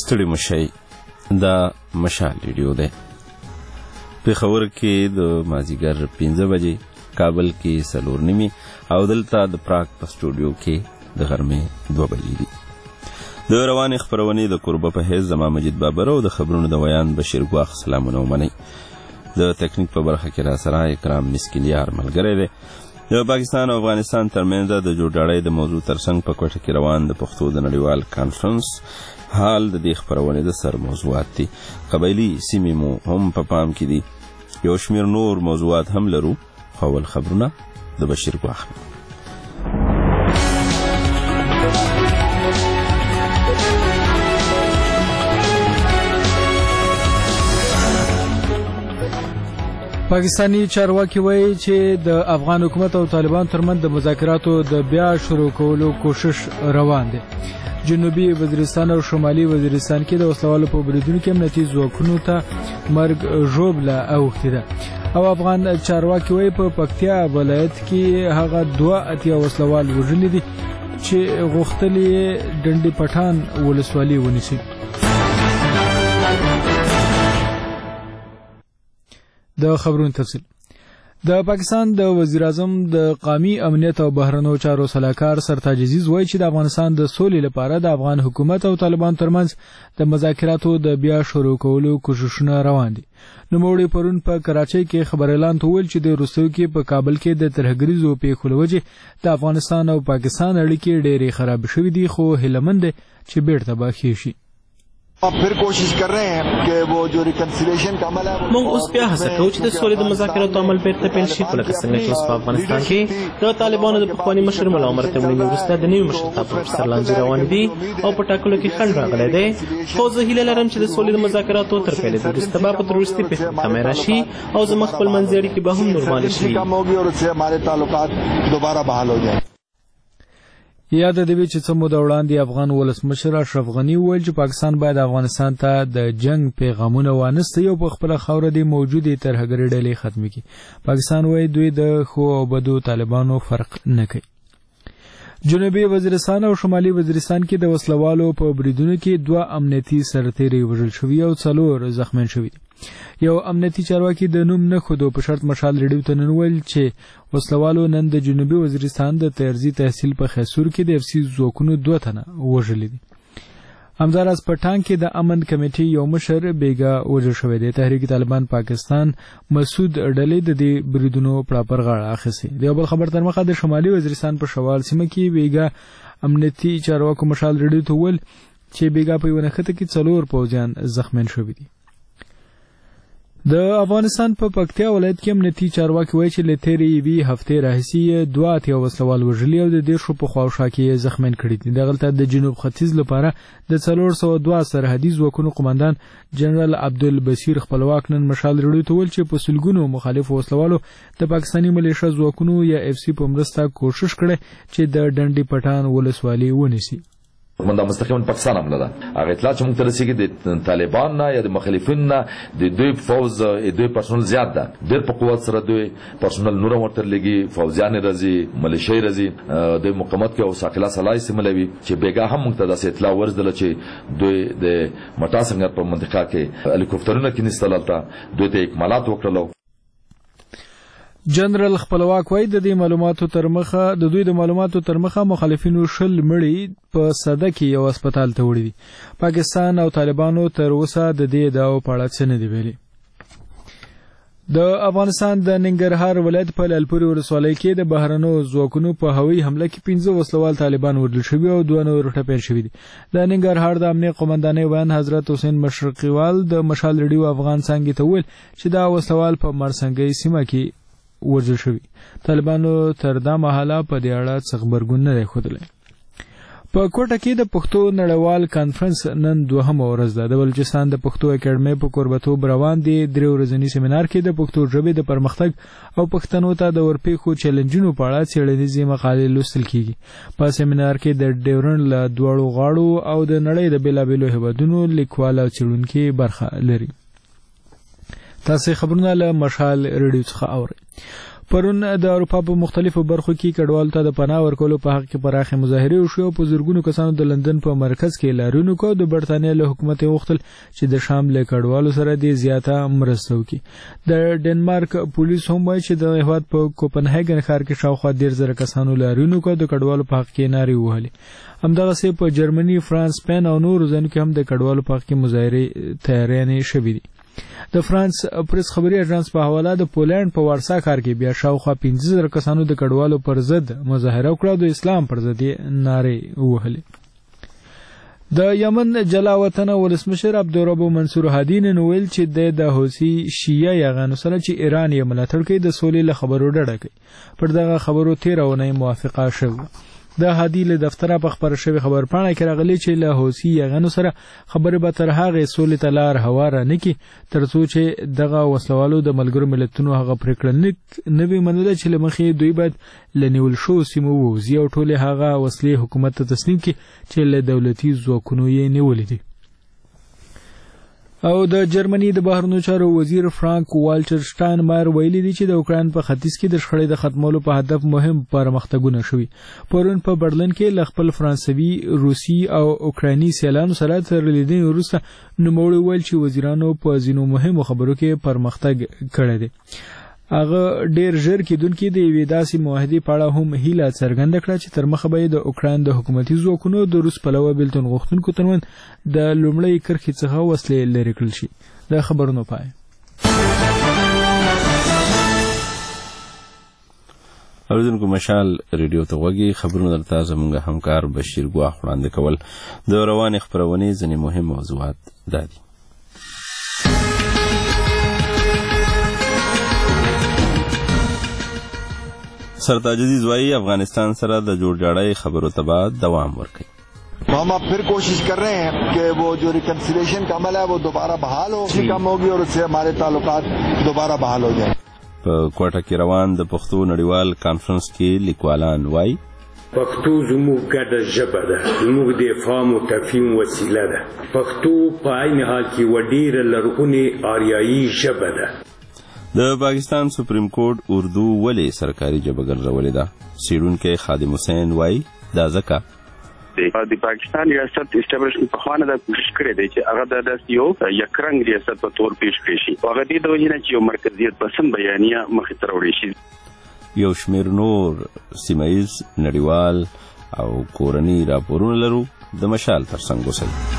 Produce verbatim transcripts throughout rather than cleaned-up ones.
ستړي مشئ، دا مشال ریډیو دی. پېښور کې د مازدیګر پنځه بجې، کابل کې څلور نیمې او دلته د پراګ په سټوډیو کې د غرمې دوه بجې دي. د روانې خپرونې د کوربه په حیث زما مجید بابر او د خبرونو د ویان بشیر ګواخ سلامونه ومنئ. د تکنیک په برخه کې را سره اکرام مسکینیار ملګری دی. د پاکستان او افغانستان ترمنځ د جوړجاړۍ د موضوع ترڅنګ په کوټه کې روان د پښتو د نړیوال کانفرنس حال د دې خپرونې د سر موضوعات دي. قبایلي سیمې مو هم په پام کې دي. یو شمېر نور موضوعات هم لرو، خو اول خبرونه د بشیر ګواخ. پاکستانی چارواکي وایي چې د افغان حکومت او طالبان ترمنځ د مذاکراتو د بیا شروع کولو کوشش روان دی. جنوبي وزیرستان او شمالي وزیرستان کې د وسلوالو په بریدونو کې امنیتي ځواکونو ته مرګ ژوبله اوښتې ده. او افغان چارواکي وایي په پکتیا ولایت کې هغه دوه اتیا وسلوال وژلي دي چې غوښتل یې ډنډي پټان ولسوالي ونیسي. د خبرونو تفصیل. د پاکستان د وزیر اعظم د قومي امنیت او بهرنیو چارو سلاکار سرتاج عزیز وایي چې د افغانستان د سولې لپاره د افغان حکومت او طالبان ترمنځ د مذاکراتو د بیا شروع کولو کوششونه روان دي. نوموړي پرون په کراچۍ کې خبريالانو ته وویل چې د روسیې کې په کابل کې د ترهګریزو پیښو له وجې د افغانستان او پاکستان اړیکې ډېرې خراب شوې دي، خو هیلهمند دي چې بیرته به ښې شي. फिर कोशिश कर रहे हैं कि वो जो रिकन्सिलिएशन का अमल है موږ اوس بیا هڅه کوو چې د سولې د مذاکراتو عمل بیرته پیل شي، خو لکه څنګه چې اوس په افغانستان کې د طالبانو د پخواني مشر ملا عمر تمریني وروسته د نوي مشرتابه پر سر لانجې روانې دي او په ټاکلو کې خنډ راغلی دی. خو زه هیله لرم چې د سولې د مذاکراتو تر پیلېدو وروسته به په تروریستي پیښو کمی راشي او زموږ خپل منځي اړیکې به هم نورمالې شي. یاد دی چې څه موده وړاندې افغان ولسمشر اشرف غني وویل چې پاکستان باید افغانستان ته د جنگ پیغامونه وانستی او په خپل خاوره د موجودې ترهګرۍ ډلې ختم کړي. پاکستان وایي دوی د ښو او بدو طالبانو فرق نه کوي. جنوبي وزیرستان او شمالي وزیرستان کې د وسلوالو په بریدونو کې دوه امنیتي سرتیري وژل شوي او څلور زخمیان شوي دي. یو امنیتي چارواکي د نوم نه ښودو په شرط مشال ریډیو ته نن وویل چې وسلوالو نن د جنوبي وزیرستان د ترزي تحصیل په خیسور کې د اف سي ځواکونو دوه تنه وژلي دي. همداراز په ټانک کې د امن کمیټې یو مشر بیګا وژل شوی دی. تحریک طالبان پاکستان مسعود ډلې د دې بریدونو پراپر غاړه اخیستې. د یو بل خبر تر مخه د شمالي وزیرستان په شوال سیمه کې بیګا امنیتي چارواکو مشال ریډیو ته وویل چې بیګا په یوه نښته کې څلور پوځیان زخمیان شوي دي. د افغانستان په پکتیا ولایت کې امنیتي چارواکي وایي چې له تېرې یوې هفتې راهیسې دوه اتیا وسلوال وژلي او د دېرشو په خواوشا کې یې زخمیان کړي دي. دغلته د جنوب ختیځ لپاره د څلور سوه دوه سرحدي ځواکونو قمندان جنرال عبدالبصیر خپلواک نن مشال ریډیو ته وویل چې په سلګونو مخالفو وسلوالو د پاکستاني ملیشه ځواکونو یا اف سی په مرسته کوشش کړی چې د ډنډي پټان ولسوالي ونیسي. من دا مستقیما پاکستان حمله ده. هغه اطلاع چې موږ ته رسیږي د طالبان نه یا د مخالفین نه د دوی فوز دوی پرسونل زیات ده، ډېر په قوت سره دوی پرسونل نور ورته لګي، فوزیان راځي، ملیشي راځي، د مقاومت کې او ساقلا سلای سیملوي چې بیګا هم موږ ته داسې اطلاع ورسېدله چې دوی د مټا څنګه په منطقه کې هلیکوپټرونه کې نستلالته دوی ته اکمالات وکړل. جنرال خپلواک وایي د دې معلوماتو تر مخه د دوی د معلوماتو تر مخه مخالفینو شل مړي په سده کې یو هسپتال ته وړي دي. پاکستان او طالبانو تر اوسه د دې ادعاو په اړه څه نه دي ویلي. د افغانستان د ننګرهار ولایت په لالپورې ولسوالۍ کې د بهرنیو ځواکونو په هوایي حمله کې پنځه وسلوال طالبان وژل شوي او دوه نور ټپیان شوي دي. د ننګرهار د امنیه قومندانۍ ویان حضرت حسین مشرقیوال د مشال ریډیو افغان څانګې ته وویل چې دا وسلوال په مرسنګۍ سیمه کې وژل شوي. طالبانو تر دا مهاله په دې اړه څه غبرګون نه دی ښودلی. په کوټه کې د پښتو نړیوال کانفرنس نن دوهمه ورځ ده. د بلوچستان د پښتو اکیډمۍ په کوربتوب روان دی درې ورځني سیمینار کې د پښتو ژبې د پرمختګ او پښتنو ته د ورپېښو چیلنجونو په اړه څېړنیزې مقالې لوستل کیږي. په سیمینار کې د ډیورنډ له دواړو غاړو او د نړۍ د بېلابېلو هېوادونو لیکوال او څېړونکي برخه لري. تاسې خبرونه له مشال ریډیو څخه اورئ. پرون د اروپا په مختلفو برخو کې کډوالو ته د پناه ورکولو په حق کې پراخې مظاهرې وشوې او په زرګونو کسانو د لندن په مرکز کې لاریون وکړ. د برټانیې له حکومت یې غوښتل چې د شام له کډوالو سره دې زیاته مرسته وکړي. د ډنمارک پولیس هم وایي چې د هیواد په کوپنهاګن ښار کې شاوخوا ډېر زره کسانو لاریون وکړ، د کډوالو په حق کې نارې ووهلې. همدغسې په جرمني، فرانس، سپین او نورو ځایونو کې هم د کډوالو په حق کې مظاهرې تیاریانې شوې دي. د فرانس پریس خبري اژانس په حواله د پولند په وارسا ښار کې بیا شاوخوا پنځه زره کسانو د کډوالو پر ضد مظاهره وکړه او د اسلام پر ضد یې نارې ووهلې. د یمن جلا وطنه ولسمشر عبدالرب منصور هادي نن ویل چې د حوثي شیعه یاغانو سره چې ایران یې ملاتړ کوي د سولې له خبرو ډډه کوي. پر دغه خبرو تېره اونۍ موافقه شوه. د هادي له دفتره په خبره شوې خبرپاڼه کې راغلي چې له حوثي یاغانو سره خبرې به تر هغې سولې ته لار هواره نه کړي تر څو چې دغه وسلوالو د ملګرو ملتونو هغه پرېکړه نه وي منله چې له مخې دوی باید له نیول شوو سیمو ووځي او ټولې هغه وسلې حکومت ته تسلیم کړي چې له دولتي ځواکونو یې نیولې دي. او د جرمني د بهرنیو چارو وزیر فرانک والټر شټاینمایر ویلي دی چې د اوکراین په ختیځ کې د شخړې د ختمولو په هدف مهم پرمختګونه شوي. پرون په برلین کې له خپل فرانسوي، روسي او اوکرایني سیالانو سره تر لیدنې وروسته نوموړي ویل چې وزیرانو په ځینو مهمو خبرو کې پرمختګ کړی دی. هغه ډیر ژر کېدونکې د یوې داسې معاهدې په اړه هم هیله څرګنده کړه چې تر مخه به یې د اوکراین د حکومتي ځواکونو د روس پلوه بېلتون غوښتونکو ترمنځ د لومړۍ کرښې څخه وسلې لرې کړل شي. د خبرونو پای. اوریدونکو مشال ریډیو ته غوږی خبرونه درته زموږ همکار بشیر ګواخ وړاندې کول. د روانې خپرونې ځینې مهم موضوعات دا دي. سرتاج عزیز وايي افغانستان سره د جوړجاړۍ خبرو ته بعد دوام ورکړي. हम अब फिर कोशिश कर रहे हैं कि वो जो रिकन्सिलेशन का अमल है वो दोबारा बहाल हो, कम होगी और उससे हमारे ताल्लुकात दोबारा बहाल हो जाए. په کوټه کې روان د پښتو نړیوال کانفرنس کې لیکوالان وايي پښتو زموږ ګډه ژبه ده، زموږ د افهام او تفهیم وسیله ده. پښتو په عین حال کې و ډېره لرغونې آریایي ژبه ده. د پاکستان سپریم کورټ اردو ولې سرکاري ژبه ګرځولې ده؟ څېړونکی خادم حسین وايي دا ځکه د پاکستان ریاست اسټابلیشمنټ په خوانه دا کوشش کړې دی چې هغه د داسې یو یکرنګ ریاست په تور پیش کړي شي. هغه دې د وجې نه چې یو مرکزیت پسند بیانیه مخې ته راوړې شي. یو شمېر نور سیمه ییز نړیوال او کورني راپورونه لرو. د مشال ترڅنګ اوسئ.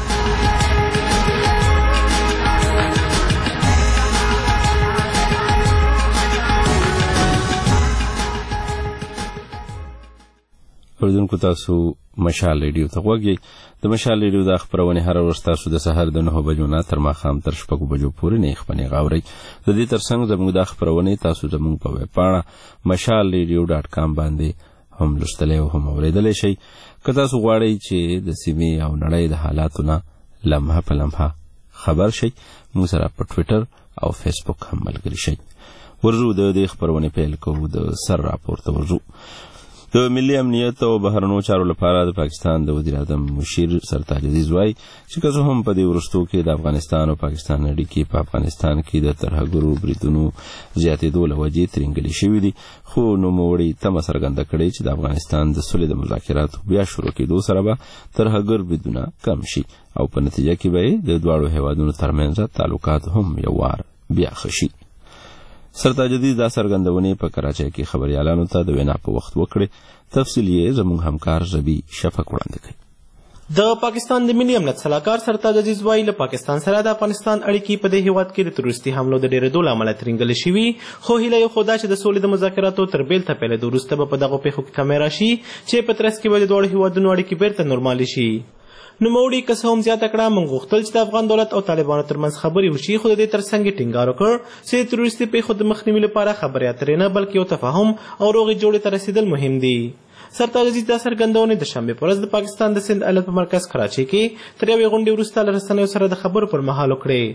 اوریدونکو تاسو مشال ریډیو ته غوږ یئ. د مشال ریډیو دا خپرونې هره ورځ تاسو د سهار د نهو بجو نه تر ماښام تر شپږو بجو پورې نه خپرې غاورئ. د دې ترڅنګ زموږ دا خپرونې تاسو زموږ په ویب پاڼه مشال ریډیو ډاټ کام باندې هم لوستلی او هم اورېدلی شئ. که تاسو غواړئ چې د سیمې او نړۍ د حالاتو نه لمحه په لمحه خبر شئ موږ سره په ټویټر او فیسبوک هم ملګري شئ. ورځو د دې خپرونې پیل کوو د سر راپور ته ورځو. د ملي امنیت او بهرنیو چارو لپاره د پاکستان د وزیر اعظم مشیر سرتاج عزیز وايي چې که څه هم په دې وروستو کې د افغانستان او پاکستان اړیکې په افغانستان کې د ترهګرو بریدونو زیاتېدو له وجې ترینګلې شوي دي، خو نوموړي تمه څرګنده کړې چې د افغانستان د سولې د مذاکراتو بیا شروع کېدو سره به ترهګر بریدونه کم شي او په نتیجه کې به د دواړو هیوادونو ترمنځ تعلقات هم یو وار بیا ښه شي. سرتاج عزیز دا څرګندونې په کراچۍ کې خبریالانو ته د وینا په وخت وکړې. تفصیل یې زموږ همکار ربی شفق وړاندې کوي. د پاکستان د ملي امنیت سلاکار سرتاج عزیز وايي له پاکستان سره د افغانستان اړیکې په دې هیواد کې د تروریستي حملو د ډېرېدو له امله ترینګلې شوي، خو هیله یې خو دا چې د سولې د مذاکراتو تر بیل ته پیلېدو وروسته به په دغو پیښو کې کمی راشي چې په ترڅ کې به د دواړو هیوادونو اړیکې بیرته نورمالې شي. نوموړي که څه هم زیاته کړه موږ غوښتل چې د افغان دولت او طالبانو ترمنځ خبرې وشي، خو د دې ترڅنګ یې ټینګار وکړ چې د تروریستي پیښو د مخنیوي لپاره خبرې اترې نه بلکې یو تفاهم او روغې جوړې ته رسیدل مهم دي. سرتاج عزیز دا څرګندونې د شنبې په ورځ د پاکستان د سند ایالت په مرکز کراچۍ کې تر یوې غونډې وروسته له رسنیو سره د خبرو پر مهال وکړې.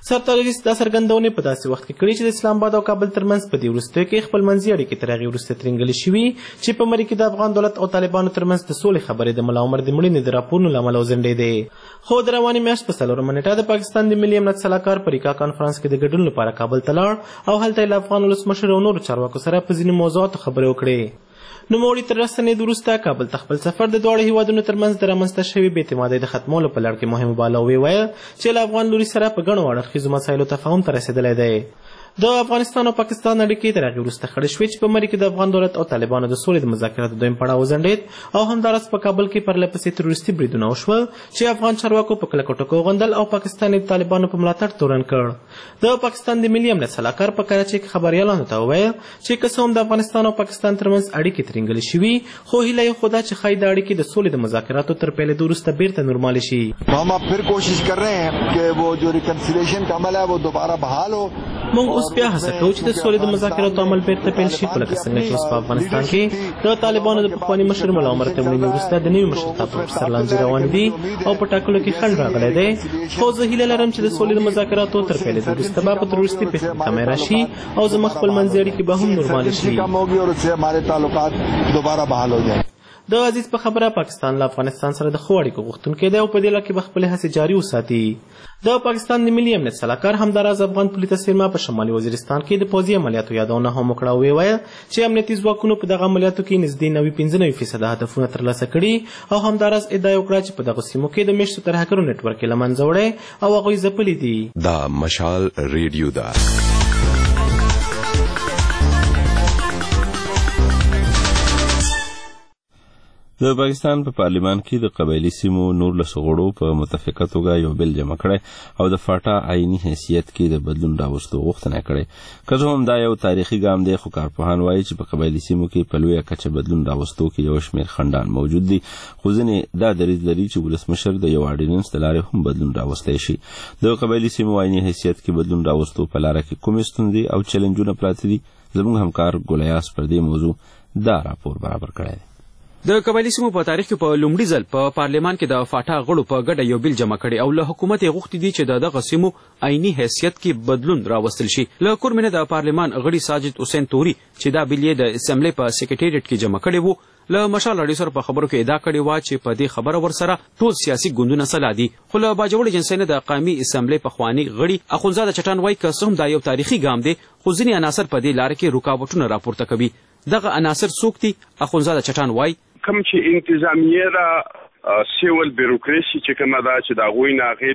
سرتاج ریس دا څرګندونې په داسې وخت کې کړي چې د اسلام آباد او کابل ترمنځ په دې وروستیو کې خپلمنځي اړیکې تر هغې وروسته ترینګلې شوي چې په مرکې د افغان دولت او طالبانو ترمنځ د سولې خبرې د ملا عمر د مړینې د راپورونو له امله وځنډېدې. خو د روانې میاشت په څلورمه نیټه د پاکستان د ملي امنیت سلاکار په ریکا کانفرنس کې د ګډون لپاره کابل ته لاړ او هلته یې له افغان ولسمشر او نورو چارواکو سره په ځینو موضوعاتو خبرې وکړې. نوموړي تر راستنېدو وروسته کابل ته خپل سفر د دواړو هیوادونو ترمنځ د رامنځته شوې بې اعتمادۍ د ختمولو په لړ کې مهم باله. وویل چې له افغان لوري سره په ګڼو اړخیزو مسایلو تفاهم ته رسېدلی دی. د افغانستان او پاکستان اړیکې تر هغې وروسته خړې شوې چې په مرکې د افغان دولت او طالبانو د سولې د مذاکراتو دویم پړاو وځنډېد او همداراز په کابل کې پرله پسې تروریستي بریدونه وشول چې افغان چارواکو په کلکو ټکو وغندل او پاکستان د طالبانو په ملاتړ تورن کړ. د پاکستان د ملي امنیت سلاکار په کراچۍ کې خبریالانو ته وویل چې که څه هم د افغانستان او پاکستان ترمنځ اړیکې ترینګلې شوي خو هیله یې خو دا چې ښایي د اړیکې د سولې د مذاکراتو تر پیلېدو وروسته بیرته نورمالې شي. हम अब फिर कोशिश कर रहे हैं कि वो जो रिकन्सिलिएशन का अमल है वो दोबारा बहाल हो. موږ اوس بیا هڅه کوو چې د سولې د مذاکراتو عمل بیرته پیل شي، خو لکه څنګه چې اوس په افغانستان کې د طالبانو د پخواني مشر ملا عمر ته مړینې وروسته د نوي مشرتابه پروفیسر لانجې روان دي او په ټاکلو کې خنډ راغلی دی. خو زه هیله لرم چې د سولې د مذاکراتو تر پیلېدو وروسته به په تروریستي پیښو کې کمی راشي او زموږ خپلمنځي اړیکې به هم نورمالې شي. कम होगी और उससे हमारे ताल्लुकात दोबारा बहाल हो जाए. د عزیز په خبره پاکستان له افغانستان سره د ښو اړیکو غوښتونکی دی او په دې لړ کې به خپلې هڅې جاري وساتي. د پاکستان د ملي امنیت سلاکار همداراز افغان پولیسو څیرمه په شمالي وزیرستان کې د پوځي عملیاتو یادونه هم وکړه او ویل چې امنیتي ځواکونو په دغه عملیاتو کې نږدې نوي پنځه نوي فیصده هدفونه ترلاسه کړي او همداراز ادعا یې وکړه چې په دغو سیمو کې د میشتو ترهګرو نیټورک یې له منځه وړی او هغوی ځپلي دي. دا مشال ریډیو ده. د پاکستان په پارلیمان کې د قبایلي سیمو نورلس غړو په متفقه توګه یو بل جمع کړی او د فاټا آئیني حیثیت کې د بدلون راوستو غوښتنه کړې. که څه هم دا یو تاریخي ګام دی خو کارپوهان وایي چې په قبایلي سیمو کې په لویه کچه بدلون راوستو کې یو شمېر خنډان موجود دي، خو ځینې دا دریځ لري چې ولسمشر د یو اډیننس د لارې هم بدلون راوستی شي. د قبایلي سیمو آئیني حیثیت کې بدلون راوستو په لاره کې کومې ستونزې او چیلنجونه پراته دي؟ زموږ همکار ګولیاس پر دې موضوع دا راپور برابر کړی دی. د قبایلي سیمو په تاریخ کې په لومړي ځل په پارلمان کې د فاټا غړو په ګډه یو بل جمع کړي او له حکومت یې غوښتي دي چې د دغه سیمو آئیني حیثیت کې بدلون راوستل شي. له کورمینه د پارلمان غړي ساجد حسین توري چې دا بل یې د اسمبلی په سیکریټریټ کې جمع کړی وو له مشال راډیو سره په خبرو کې ادعا کړې وه چې په دې خبره ورسره ټول سیاسي ګوندونه سلا دي. خو له باجوړ جنسینه د قومي اسمبلی پخواني غړي اخونزاده چټان وایي که څه هم دا یو تاریخي ګام دی خو ځینې عناصر په دې لاره کې رکاوټونه راپورته کوي. دغه عناصر څوک دي؟ اخونزاده چټان وایي کوم چې انتظامیه دا سیول بیروکراسي چې کومه ده چې د هغوی نه هغې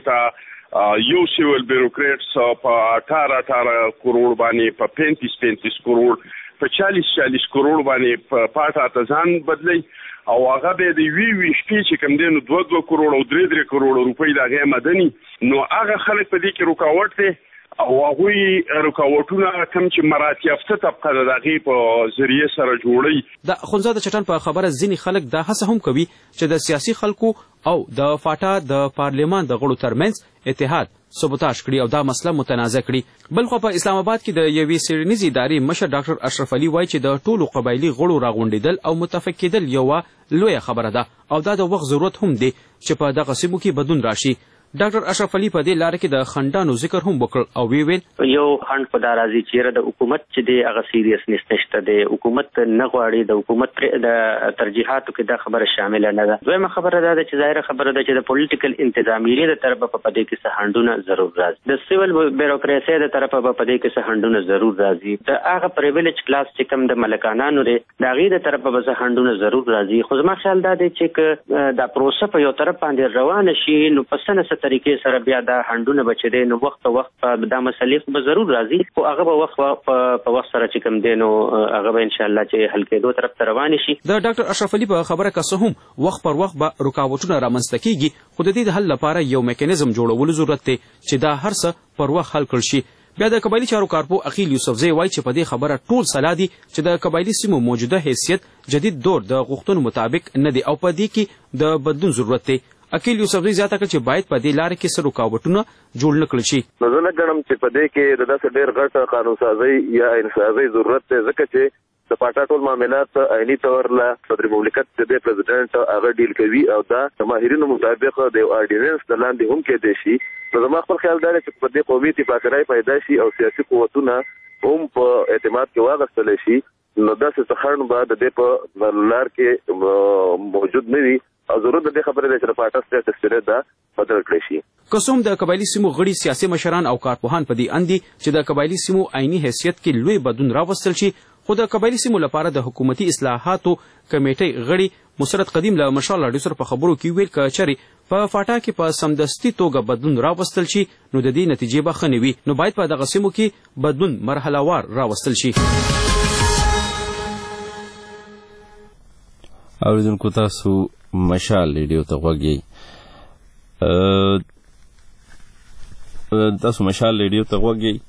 ته یو سیول بیروکریټس په اټاره اټاره کروڑ باندې په پینتیس پینتیس کروڑ په چالیس چالیس کروڑ باندې په پاټه ته ځان بدلی او هغه به د وی وی شپې چې کوم دی نو دوه دوه کروڑ او درې درې کروڑ روپۍ د هغې مدني نو هغه خلک په دې کې رکاوټ دی او هغوی رکاوټونه کوم چې مراتب یافته طبقه د هغې په ذریعې سره جوړوي. د اخونزاده چټان په خبره ځینې خلک دا هڅه هم کوي چې د سیاسي خلکو او د فاټا د پارلمان د غړو ترمنځ اتحاد سبوتاژ کړي او دا مسله متنازع کړي. بلخو په اسلام آباد کې د یوې څېړنیزې ادارې مشر ډاکټر اشرف علي وایي چې د ټولو قبایلي غړو راغونډېدل او متفق کېدل یوه لویه خبره ده او دا د وخت ضرورت هم دی چې په دغه سیمو کې بدلون راشي. ډاکټر اشرف علي په دې لاره کې د خنډانو ذکر هم وکړ او وی ویل یو خنډ په دا راځي چې د حکومت چې دی هغه سیریسنس نشته دی، حکومت نه غواړي د حکومت د ترجیحاتو کې دا خبره شامله نه ده. دویمه خبره دا ده چې ظاهره خبره ده چې د پولیټیکل انتظامیې د طرفه په دې کې څه خنډونه ضرور راځي، د سیول بیروکراسي د طرفه په دې کې څه خنډونه ضرور راځي، د هغه پریویلیج کلاس چې کوم د ملکانانو لري د هغې د طرفه به څه خنډونه ضرور راځي. خو زما خیال دا دی چې دا پروسه په یو طرف باندې روانه شي نو په څه نه څه طریقې سره بیا دا خنډونه به چې دی نو وخت په وخت دا مسلې به ضرور راځي خو هغه به وخت په وخت سره چې کوم دی نو هغه به انشاءالله چې حل کېدو طرف ته روانې شي. د ډاکټر اشرف علي په خبره که څه هم وخت پر وخت به رکاوټونه رامنځته کېږي خو د دې د حل لپاره یو میکانیزم جوړولو ضرورت دی چې دا هر څه پر وخت حل کړل شي. بیا د قبایلي چارو کارپو اخیل یوسفزی وایي چې په دې خبره ټول سلا دي چې د قبایلي سیمو موجوده حیثیت جدید دور د غوښتنو مطابق نه دی او په دې کې د بدلون ضرورت دی. اکیل یوسفزی زیاته کړه چې باید په دې لارې کې څه رکاوټونه جوړ نه کړل شي. نو زه نه ګڼم چې په دې کې د داسې ډېر غټ قانون سازۍ یا انسازۍ ضرورت دی ځکه چې د پاټا ټول معاملات عیني تور له صدر مملکت د پریزیدنت هغه ډیل کوي او دا د ماهرینو مطابق د اورډیننس د لاندې هم کې دي شي. نو زما خپل خیال دا چې په دې قومي اتفاقرای پیدا شي او سیاسي قوتونه هم په اعتماد کې واغستل شي، نو داسې څخه به د دې په لار کې موجود نه وي او ضرورت د خبرې د چرپاټا سټیټس دا بدل کړی شي. کوم د قبایلی سیمو غړي سیاسي مشران او کارپوهان په دې اندي چې د قبایلی سیمو عیني حیثیت کې لوی بدلون راوستل شي، خو د قبایلی سیمو لپاره د حکومتي اصلاحاتو کمیټې غړي مسرت قدیم له مشال راډیو سره په خبرو کې ویل کچري په فاټا کې په سمدستي توګه بدلون راوستل شي نو د دې نتیجې به ښه نه وي، نو باید په دغه سیمو کې بدلون مرحله وار راوستل شي. اوریدونکو تاسو مشال ریډیو ته غوږ یئ، تاسو مشال ریډیو ته غوږ یئ.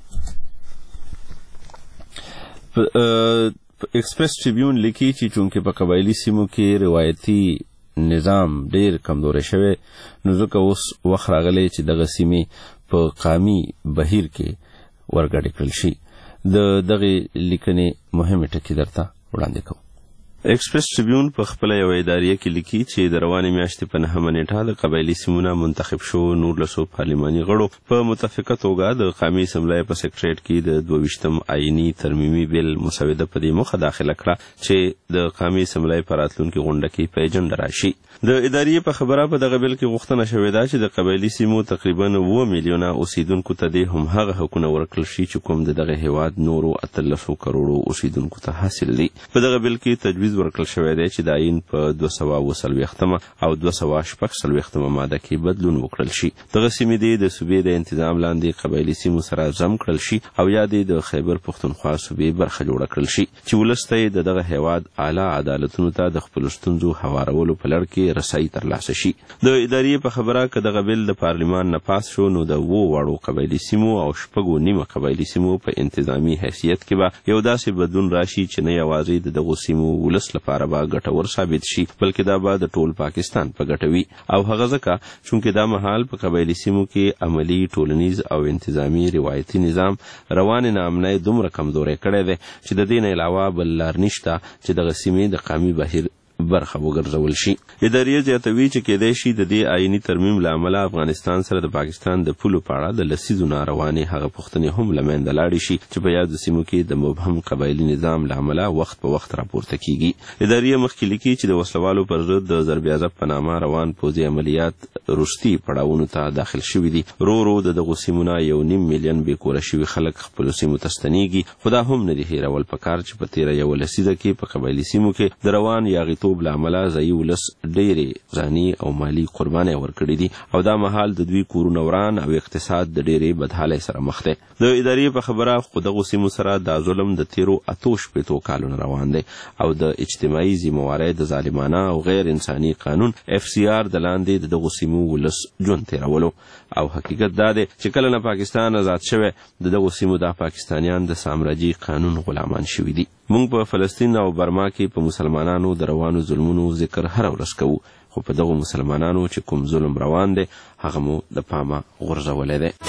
ایکسپریس ټریبیون لیکي چې چونکې په قبایلي سیمو کې روایتي نظام ډیر کمزوری شوی، نو ځکه اوس وخت راغلی چې دغه سیمې په قامي بهیر کې ورګډې کړل شي. د دغې لیکنې مهمې ټکي درته وړاندې کوم. ایکسپریس ټریبیون په خپله یوه اداریه کې لیکي چې د روانې میاشتې په نهمه نیټه د قبایلي سیمونه منتخب شو نورلسو پارلماني غړو په متفقه توګه د قامي اسمبلۍ په سیکریټریټ کې د دوه ویشتم آئیني ترمیمي بیل مسوده په دې موخه داخله کړه چې د قامي اسمبلۍ په راتلونکي غونډه کې په ایجنډا راشي. د اداریې په خبره په دغه بیل کې غوښتنه شوې ده چې د قبایلي سیمو تقریبا اووه میلیونه اوسیدونکو ته دې هم هغه حقونه ورکړل شي چې کوم د دغه هیواد نورو اتلسو کروړو اوسیدونکو ته حاصل دي. په دغه بیل کې تجویز ورکړل شوی دی چې د آئین په دوه سوه اوه څلوېښتمه او دوه سوه شپږ څلوېښتمه ماده کې بدلون وکړل شي. دغه سیمې دې د صوبې د انتظام لاندې قبایلي سیمو سره ضم کړل شي او یا دې د خیبر پښتونخوا صوبې برخه جوړه کړل شي چې ولس ته یې د دغه هیواد اعلی عدالتونو ته د خپلو ستونزو هوارولو په لړ کې رسایي ترلاسه شي. د ادارې په خبره که دغه بیل د پارلمان نه پاس شو نو د اوو واړو قبایلي سیمو او شپږو نیمه قبایلي سیمو په انتظامي حیثیت کې به یو داسې بدلون راشي چې نه یوازې د دغو سیمو ولس لپاره به ګټور ثابت شي بلکې دا به د ټول پاکستان په ګټه وي، او هغه ځکه چونکې دا مهال په قبایلي سیمو کې عملي ټولنیز او انتظامي روایتي نظام روان ناامنۍ دومره کمزوری کړی دی چې د دې نه علاوه بل لار نشته چې دغه سیمې د قامي بهیر برخه وګرځول شي. اداریه زیاتوي چې کېدای شي د دې آئیني ترمیم له امله افغانستان سره د پاکستان د پولو په اړه د لسیزو ناروانې هغه پوښتنې هم له منځه لاړې شي چې په یادو سیمو کې د مبهم قبایلي نظام له امله وخت په وخت راپورته کیږي. اداریه مخکې لیکي چې د وسلوالو پر ضد د ضربیازب په نامه روان پوځي عملیات روستي پړاوونو ته داخل شوي دي. رو رو د دغو سیمونه یو نیم میلیون بې کوره شوي خلک خپلو سیمو ته ستنېږي، خو دا هم نه دي هېرول پکار چې په تېره یوه لسیزه کې په قبایلي سیمو کې د روان یاغیتوب له امله ځایي ولس ډېرې ځاني او مالي قربانۍ ورکړي دي او دا مهال د دوی کورونه وران او اقتصاد د ډېرې بدحالۍ سره مخ دی. د ادارې په خبره خو دغو سیمو سره دا ظلم د تیرو اتو شپېتو کالونو روان دی او د اجتماعي ذمهوارۍ د ظالمانه او غیر انساني قانون اف سی آر د لاندې د دغو سیمو ولس ژوند تېرولو، او حقیقت دا دی چې کله نه پاکستان آزاد شوی د دغو سیمو دا پاکستانیان د سامراجي قانون غلامان شوي دي. موږ په فلسطین او برما کې په مسلمانانو د روانو ظلمونو ذکر هره ورځ کوو، خو په دغو مسلمانانو چې کوم ظلم روان دی هغه مو د پامه غورځولی دی.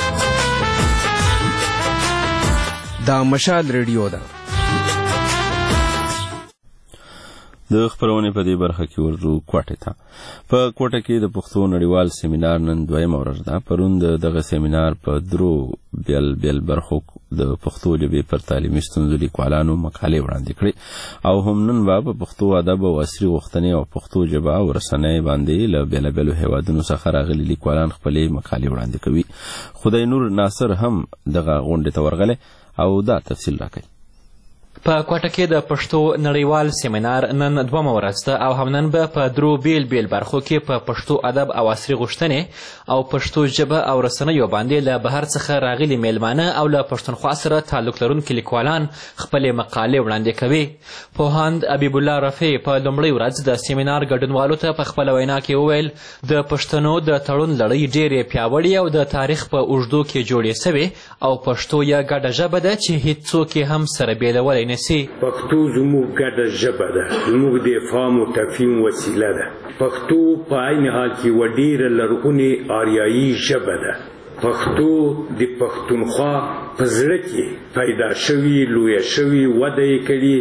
دا مشال ریډیو ده. د خبرونې په دې برخه کې ورځو کوټې ته. په کوټه کې د پښتو نړیوال سیمینار نن دویمه ورځ ده. پرون د دغه سیمینار په درو بیل بیل برخو د پښتو ژبې پر تعلیمي ستونزو لیکوالانو مقالې وړاندې کړې او هم نن به په پښتو ادب او عصري غوښتنې او پښتو ژبه او رسنۍ باندې له بېلابېلو هیوادونو څخه راغلي لیکوالان خپلې مقالې وړاندې کوي. خدای نور ناصر هم دغه غونډې ته ورغلی او دا تفصیل راکوي. په کوټه کې د پښتو نړیوال سیمینار نن دومه ورځ ده او هم نن به په درو بیل بیل برخو کې په پښتو ادب او عصري غوښتنې او پښتو ژبه او رسنیو باندې له بهر څخه راغلي میلمانه او له پښتونخوا سره تعلق لرونکي لیکوالان خپلې مقالې وړاندې کوي. پوهاند حبیب الله رفیع په لومړۍ ورځ د سیمینار ګډونوالو ته په خپله وینا کې وویل د پښتنو د تړون لړۍ ډېرې پیاوړې او د تاریخ په اوږدو کې جوړې سوې او پښتو یې ګډه ژبه ده چې هیڅوک یې هم سره بېلولی نسی. پښتو زموږ ګډه ژبه ده، زموږ د افهام او تفهیم وسیله ده. پښتو په عین حال کې یوه ډېره لرغونې آریایي ژبه ده. پښتو د پښتونخوا په زړه کې پیدا شوي، لویه شوي، وده یې کړې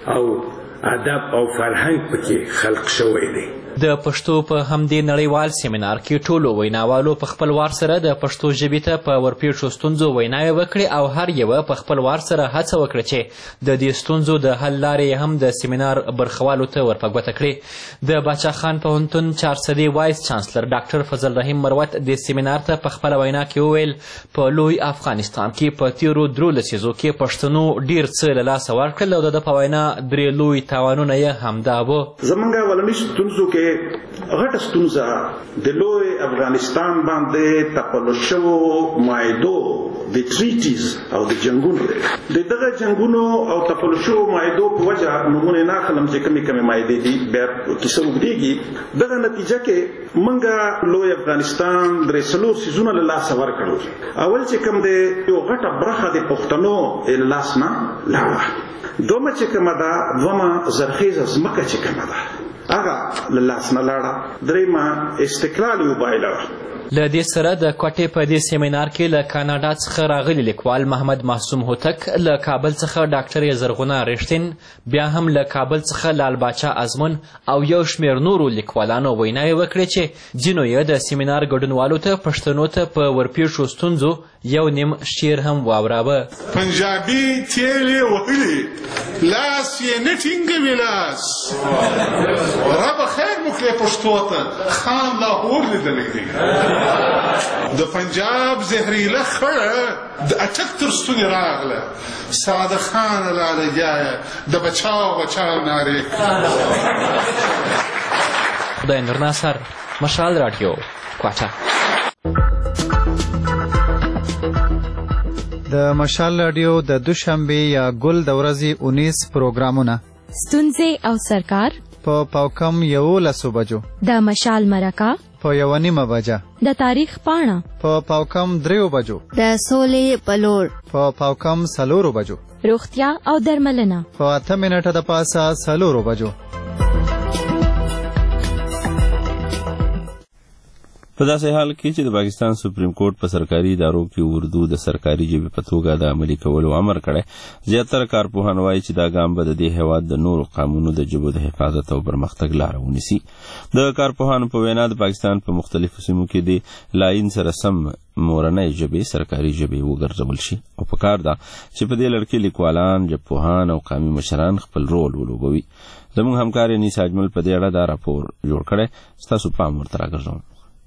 او ادب او فرهنګ پکې خلق شوی دی. د پښتو په همدې نړیوال سیمینار کې ټولو ویناوالو په خپل وار سره د پښتو ژبې ته په ورپېښو ستونزو ویناوې وکړې او هر یوه په خپل وار سره هڅه وکړه چې د دې ستونزو د حل لارې هم د سیمینار برخوالو ته ور په ګوته کړي. د باچا خان پوهنتون چارسدي وایس چانسلر ډاکټر فضل رحیم مروت د سیمینار ته په خپله وینا کې وویل په لوی افغانستان کې په تېرو درو لسیزو کې پښتنو ډېر څه له لاسه ورکړل او د ده په وینا درې لوی تاوانونه یې همدا و. زمونږ ولني ستونزو کې غټه ستونزه د لوی افغانستان باندې تپلو شوو معاهدو د ټریټیز او د جنګونو دی. د دغه جنګونو او تپلو شوو معاهدو په وجه نومونه نه اخلم چې کمې کمې معاهدې دي بیا کیسه اوږدېږي. دغه نتیجه کې موږ لوی افغانستان درې څلور څیزونه له لاسه ورکړل. اول چې کوم دی یو غټه برخه د پښتنو له لاس نه لاړه. دومه چې کومه ده دومه زرخیزه ځمکه چې کومه ده هغه له لاس نه لاړه. درېیمه استقلال یې وبایله. له دې سره د کوټې په دې سیمینار کې له کاناډا څخه راغلي لیکوال محمد معصوم هوتک، له کابل څخه ډاکټر زرغونه رښتین، بیا هم له کابل څخه لال باچا ازمون او یو شمېر نورو لیکوالانو ویناوې وکړې چې ځینو یې د سیمینار ګډونوالو ته پښتنو ته په ورپېښو ستونزو یو نیم شعر هم واوراوه. پنجابي تیل یې وهلي لاس یې نه ټینګوي لاس ربه خیر وکړې پښتو ته خان لاهور لیدلی دی. د پنجاب زهریله خړه د اټک تر ستونې راغله ساده خان لالګیایه د بچاو بچاو نارې. خدای نورناصر، مشال راډیو، کوټه. د مشال راډیو د دوشنبه یا ګل د ورځې اونیس پروګرامونه ستونزې او سرکار په پاوکم یولسو بجو، د مشال مرکه په یوه نیمه بجه، د تاریخ پاڼه په پاوکم دریو بجو، د سولې پلور په پاوکم څلورو بجو، روغتیا او درملنه په اته منټه د پاسه څلورو بجو. په داسې حال کې چې د پاکستان سپریم کورټ په سرکاري ادارو کې اردو د سرکاري ژبې په توګه د عملي کولو امر کړی، زیاتره کارپوهان وایي چې دا ګام به د دې هېواد د نورو قومونو د ژبو د حفاظت او پرمختګ لاره ونیسي. د کارپوهانو په وینا د پاکستان په مختلفو سیمو کې د لاین سره سم مورنۍ ژبې سرکاري ژبې وګرځول شي او په کار ده چې په دې لړ کې لیکوالان، ژبپوهان او قومي مشران خپل رول ولوبوي. زموږ همکار انیس اجمل په دې اړه دا راپور جوړ کړی، ستاسو پام ورته راګرځوم.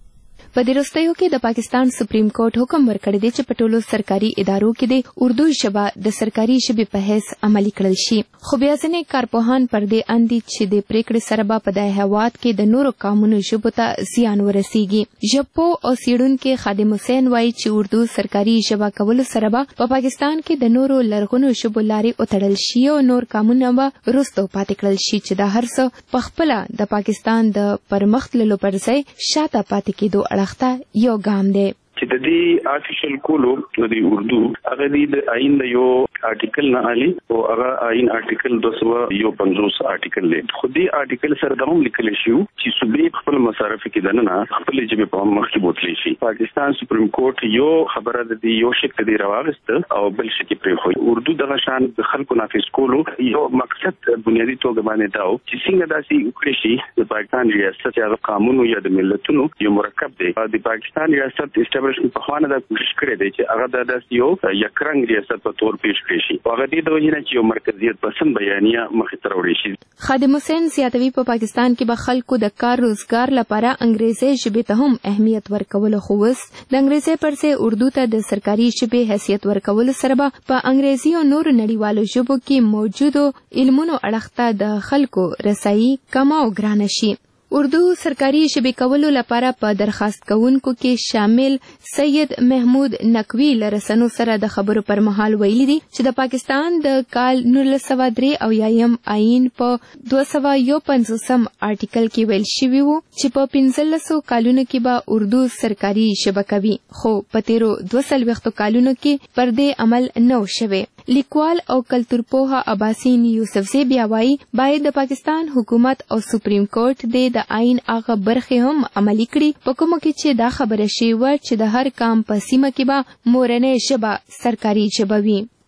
په دې وروستیو کې د پاکستان سپریم کورټ حکم ورکړی دی چې په ټولو سرکاري ادارو کې د اردو ژبه د سرکاري ژبې په حیث عملي کړل شي. خو بیا ځینې کارپوهان پر دې اندي چې د پریکړې سره به په دې هېواد کې د نورو قومونو ژبو ته زیان ورسیږي. ژبپوه او څېړونکی خادم حسین وایي چې اردو سرکاري ژبه کولو سره به په پاکستان کې د نورو لرغونو ژبو لارې وتړل شي او نور قومونه به وروسته پاتې کړل شي چې دا هر څه په خپله د پاکستان د پرمخ تللو پر ځای شاته پاتې کېدو اړخ یو ګام دی. چې د دې آرټیکل کولو د اردو هغه د آئین د یو آرټیکل نه علي او هغه آئین آرټیکل دو سوه یو پنځوس آرټیکل دی. خو دې آرټیکل سره دا هم لیکل شوی چې صوبې خپل مصارف کې دننه خپل ژبې په مخ کې بوتلی شي. پاکستان سپریم کورټ یو خبره د دې یو شک دی راوغست او بل شک پرې خو اردو دغه شان د خلکو نافذ کولو یو مقصد بنیادی توګه باندې داو چې څنګه داسې وکړي شي د پاکستان ریاست یا قانون یا د ملتونو یو مرکب دی. د پاکستان ریاست په خوانه دا کوشش کړې دی چې هغه د داس یو یکرنګ ریاست په تور پیش کړی شي. هغه دې د وجې نه چې یو مرکزیت پسند بیانیه مخې ته راوړی شي. خادم حسین زیاتوي په پاکستان کې به خلکو د کار روزګار لپاره انګریزي ژبې ته هم اهمیت ورکول، خو اوس د انګریزي پر ځای اردو ته د سرکاري ژبې حیثیت ورکول سره به په انګریزي او نورو نړیوالو ژبو کې موجودو علمونو اړخ ته د خلکو رسایي کمه او ګرانه شي. اردو سرکاري ژبې کولو لپاره په درخواست کوونکو کې شامل سید محمود نقوی له رسنو سره د خبرو پر مهال ویلي دي چې د پاکستان د کال نولس سوه درې اویایم آئین په دوه سوه یو پنځوسم آرټیکل کې ویل شوي وو چې په پنځلسو کالونو کې به اردو سرکاري ژبه کوي، خو په تیرو دوه څلوېښتو کالونو کې پر دې عمل نه و شوی. لیکوال او کلتور پوه عباسین یوسفزی بیا وایي باید د پاکستان حکومت او سپریم کورټ د د آئین هغه برخې هم عملي کړي په کومو کې چې دا خبره شوې وه چې د هر قام په سیمه کې به مورنۍ ژبه سرکاري ژبه وي.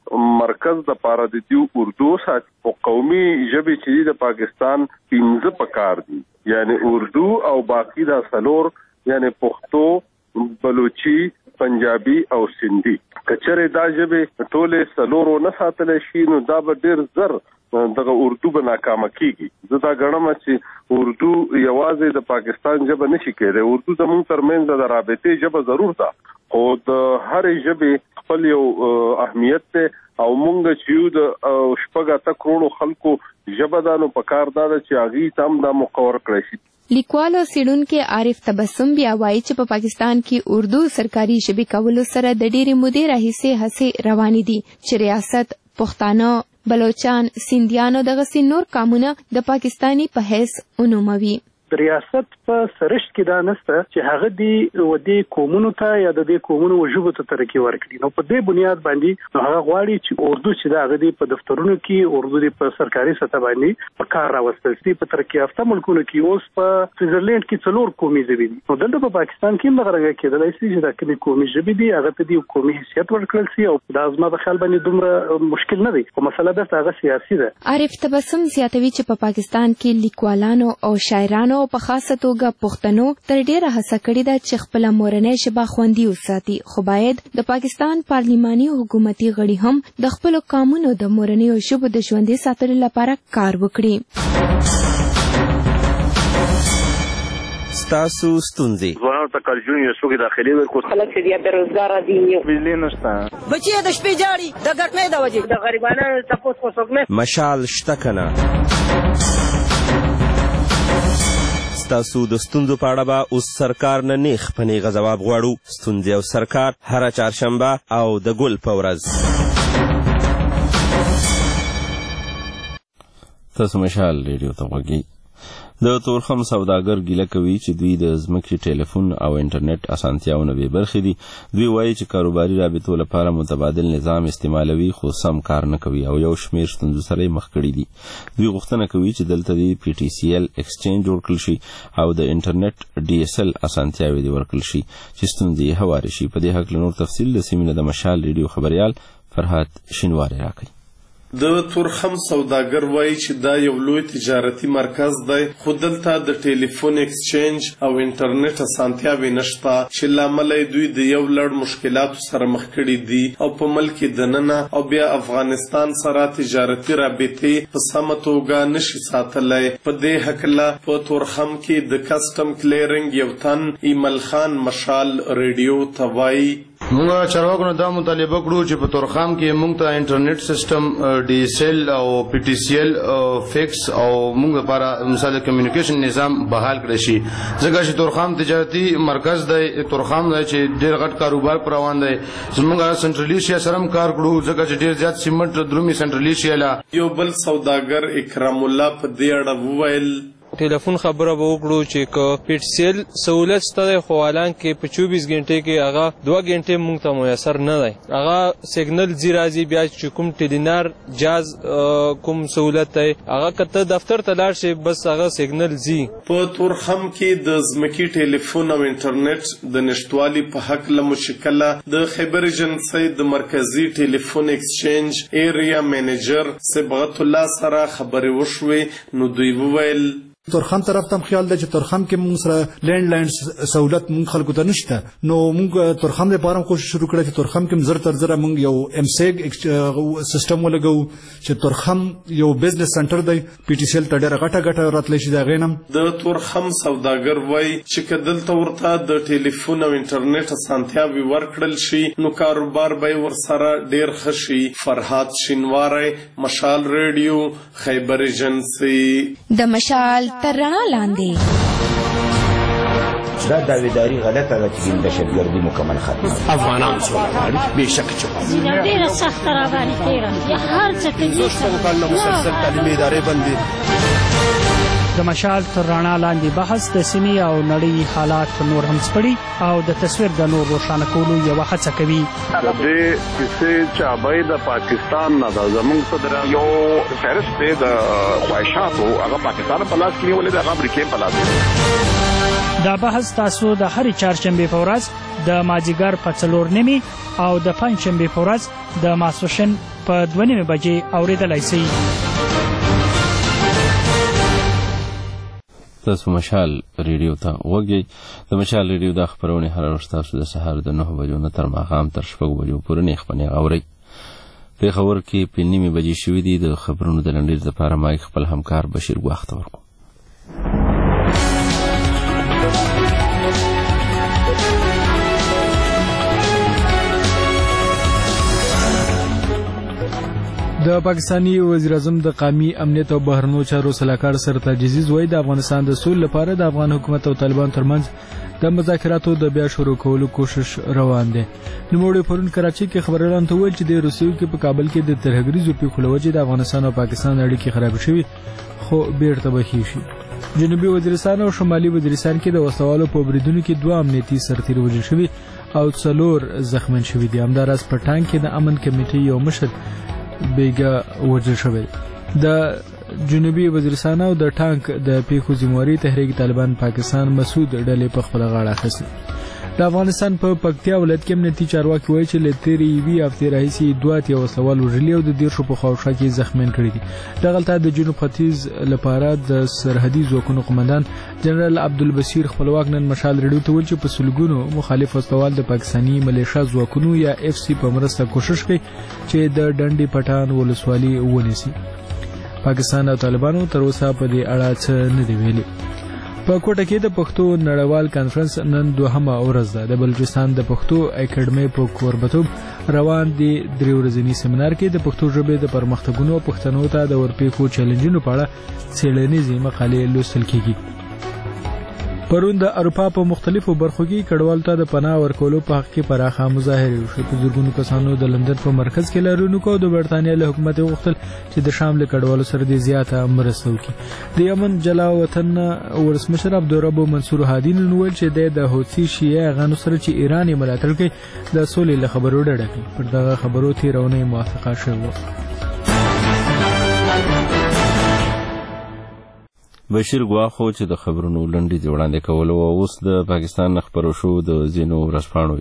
مرکز د پاره د دیو اردو سات او قومي ژبې چې د پاکستان پنځه پکار دي یعنی اردو او باقی دا سلور یعنی پښتو بلوچي پنجابي او سندي کچره دا ژبې ټوله سلورو نه ساتل شي نو دا به ډیر زر دغه اردو به ناکامه کیږي زه دا غواړم چې اردو یوازې د پاکستان ژبه نشي کېدای اردو زموږ ترمنځ د رابطې ژبه ضرور ده خو د هرې ژبې خپل یو اهمیت ته او مونږ چې د شپږ اته کروڑو خلکو ژبه ده نو پکار ده چې هغه تام دا مقرر کړی شي لیکوال او څېړونکي عارف تبسم بیا وایي چې په پاکستان کې اردو سرکاري ژبې کولو سره د ډېرې مودې راهیسې هڅې روانې دي چې ریاست پښتانه بلوچان سیندیان او دغسې نور قومونه د پاکستاني په حیث ونوموي د ریاست په سرشت کې دا نسته چې هغه دی و دې قومونو ته یا د دې قومونو وجوب ته ترقی ورکړي نو په دې بنیاد باندې نو هغه غواړي چې اردو چې دا هغه دی په دفترونو کې اردو دی په سرکاري سطح باندې په کار راوستل شي په ترقی یافته ملکونو کې اوس په سویټزرلند کې څلور قومي ژبې دي نو دلته په پاکستان کې مغرغه کېدلای شي چې دا کومې قومي ژبې دي هغه ته دی قومي حیثیت ورکړل شي او دا زما په خیال باندې دومره مشکل نه دی خو مسله ده هغه سیاسي ده عارف تبسم زیاتوي چې په پاکستان کې لیکوالانو او شاعرانو په خاصه توګه پښتنو تر ډیره هڅه کړې ده چې خپل مورنۍ ژبه خوندي وساتي خو باید د پاکستان پارلیماني حکومتي غړي هم د خپل قانونو د مورنۍ ژبو د ژوندۍ ساتلو لپاره کار وکړي ستاسو ستونزې ځوانانو ته کالجونو یونیورسټو کې داخلي ورکړو خلک چې بیا بېروزګاره دي بجلي نشته بچي د شپې جاړي د ګرمۍ د وجې د غریبانو تپوس خو څوک نه مشال شته که نه ستاسو د ستونزو په اړه به اوس سرکار نه نیغ په نیغه ځواب غواړو ستونزې او سرکار هره چهارشنبه او د ګل په ورځ تاسو مشال ریډیو ته غوږی د تورخم سوداګر ګیله کوي چې دوی د ځمکې ټلیفون او انټرنیټ اسانتیاونه بې برخې دي دوی وایي چې کاروباري رابطو لپاره متبادل نظام استعمالوي خو سم کار نه کوي او یو شمېر ستونزو سره یې مخ کړي دي دوی غوښتنه کوي چې دلته د پی ټي سی ایل اکسچینج جوړ کړل شي او د انټرنیټ ډي ایس ایل اسانتیاوې دې ورکړل شي چې ستونزې یې هوارې شي په دې هکله نور تفصیل د سیمې نه د مشال ریډیو خبریال فرهاد شینواری راکوي د تورخم سوداګر وایي چې دا یو لوی تجارتي مرکز دی خو دلته د ټلیفون اکسچینج او انټرنیټ اسانتیاوې نشته چې له امله دوی د یو لړ مشکلاتو سره مخ کړي دي او په ملک دننه او بیا افغانستان سره تجارتي رابطې په سمه توګه نشي ساتلی په دې هکله په تورخم کې د کسټم کلیرنګ یو تن ایمل خان مشال ریډیو ته وایي مونږ چارواکو نه دا مطالبه کړو چې په تورخم کې مونږ ته انټرنیټ سیستم ډي ایس ایل او پی ټي سی ایل فکس او مونږ لپاره مثال کمیونیکیشن نظام بحال کړی شي ځکه چې تورخم تجارتي مرکز دی تورخم دی چې ډېر غټ کاروبار پر روان دی زمونږ سنټرل ایشیا سره هم کار کړو ځکه چې ډېر زیات سیمنټ درومي سنټرل ایشیا لا یو بل سوداګر اکرام الله په دې اړه وویل ټلیفون خبره به وکړو چې که پیټسیل سہولت شته خو حالان کې په چوبیس غنټې کې هغه دوه غنټې مونږ ته میسر نه دی هغه سیګنل زی راځي بیا چې کوم ټیلینار جاز کوم سہولت دی هغه کته دفتر ته لاړ شي بس هغه سیګنل زی په تورخم کې د ځمکې ټلیفون او انټرنیټ د نشټوالي په حق له مشکله د خیبر ایجنسۍ د مرکزی ټلیفون اکسچینج ایریا مینیجر صبغت الله سره خبرې وشوې نو دوی وویل تورخم طرف ته خیال دی چې تورخم کې موږ سره لینډ لاین سہولت موږ خلکو ته نشته نو موږ تورخم لپاره کوشش شروع کړه چې تورخم کې زر تر زر موږ یو ام سیګ سیستم ولګو چې تورخم یو بزنس سنټر دی پی ټي سی ایل ته ډېره غټه غټه راتلی شي دا غینم د تورخم سوداګر وایي چې کدلته ورته د ټلیفون او انټرنیټ اسانتیاوې ورکړل شي نو کاروبار به ورسره ډېر ښه شي فرهاد شینواری مشال ریډیو خیبر ایجنسي د مشال تر رڼا لاندې دا داویداری غلطه ده چې دهشتګردي مکمل ختمه افغانان څوک غواړي بېشکه چې غواړي ډېره سخته راباندې تېره هر څه کوي شپږ کلونه مسلسل تعلیمي ادارې بندې د مشال تر رڼا لاندې بحث د سیمې او نړۍ حالات نور هم سپړي او د تصویر د نور روښانه کولو یوه هڅه کوي د دې کیسې چابۍ د پاکستان نه ده زموږ صدر یو فهرست دی د خواهشاتو هغه پاکستان په لاس کې نیولې ده هغه امریکې په لاس کې دا بحث تاسو د هرې چهارشنبې په ورځ د مازدیګر په څلور نیمې او د پنجشنبې په ورځ د ماسپښین په دوه نیمې بجې اورېدلی سئ. تاسو مشال ریډیو ته وګورئ. د مشال ریډیو د خبرونه هر ورځ تاسو د سهار د نه بجو نه تر ماښام تر شپږ بجو پورې نه خبرونه اورئ. په خبر کې په نیمه بجې شوې دي. د خبرونو د لنډیز لپاره ما خپل همکار بشیر وخت ورکو. د پاکستانی وزیر اعظم د قومي امنیت او بهرنیو چارو سلاکار سرتاج عزیز وایي د افغانستان د سولې لپاره د افغان حکومت او طالبان ترمنځ د مذاکراتو د بیا شروع کولو کوشش روان دی. نوموړي پرون کراچۍ کې خبريالانو ته وویل چې د روسیې کې په کابل کې د ترهګریزو پیښو له وجې د افغانستان او پاکستان اړیکې خراب شوي خو بیرته به ښې شي. جنوبي وزیرستان او شمالي وزیرستان کې د وسوالو په بریدونو کې دوه امنیتي سرتیري وژل شوي او څلور زخمیان شوي دي. همداراز په ټانک کې د امن کمیټې یو مشر بیګا وژل شوی. د جنوبي وزیرستان او د ټانک د پیښو ذمہواري تحریک طالبان پاکستان مسعود ډلې په خپل غاړه اخیستې. د افغانستان په پکتیا ولایت کې امنیتي چارواکي وایي چې له تېرې یوې هفتې راهیسې دوه اتیا وسوال وژلي او د دیرشو په خواوشا کې زخمیان کړي دي. دغلته د جنوب ختیځ لپاره د سرحدي ځواکونو قمندان جنرال عبدالبصیر خپلواک نن مشال ریډیو ته ویل چې په سلګونو مخالف وسوال د پاکستاني ملیشیا ځواکونو یا اف سی په مرسته کوشش کوي چې د ډنډي پټان ولسوالي ونیسي. پاکستان او طالبانو تر اوسه په دې اړه څه نه دی ویلي. په کوټه کې د پښتو نړیوال کانفرنس نن دوهمه ورځ ده. د بلوچستان د پښتو اکیډمۍ په کوربتوب روان دي درې ورځنی سیمینار کې د پښتو ژبې د پرمختګونو او پښتنو ته د ورپېښو چیلنجونو په اړه څېړنیزې مقالې لوستل کېږي. پرون د اروپا په مختلفو برخو کې کډوالو ته د پناه ورکولو په حق کې پراخه مظاهرې وشوې. په زرګونو کسانو د لندن په مرکز کې لارونکو د برتانیا له حکومت غوښتل چې د شام له کډوالو سره د زیاته مرسته وکړي. د یمن جلا وطن ولسمشر عبدالرب منصور هادي نن وویل چې د حوثي شیعه غانو سره چې ایران یې ملاتړ کوي د سولې له خبرو ډډه کوي. پر دغه خبرو تېره اونۍ موافقه شوې وه. بشیر ګواخو چې د خبرونو لنډیز وړاندې کولو او اوس د پاکستان خبرو شو د ځینو ورځپاڼو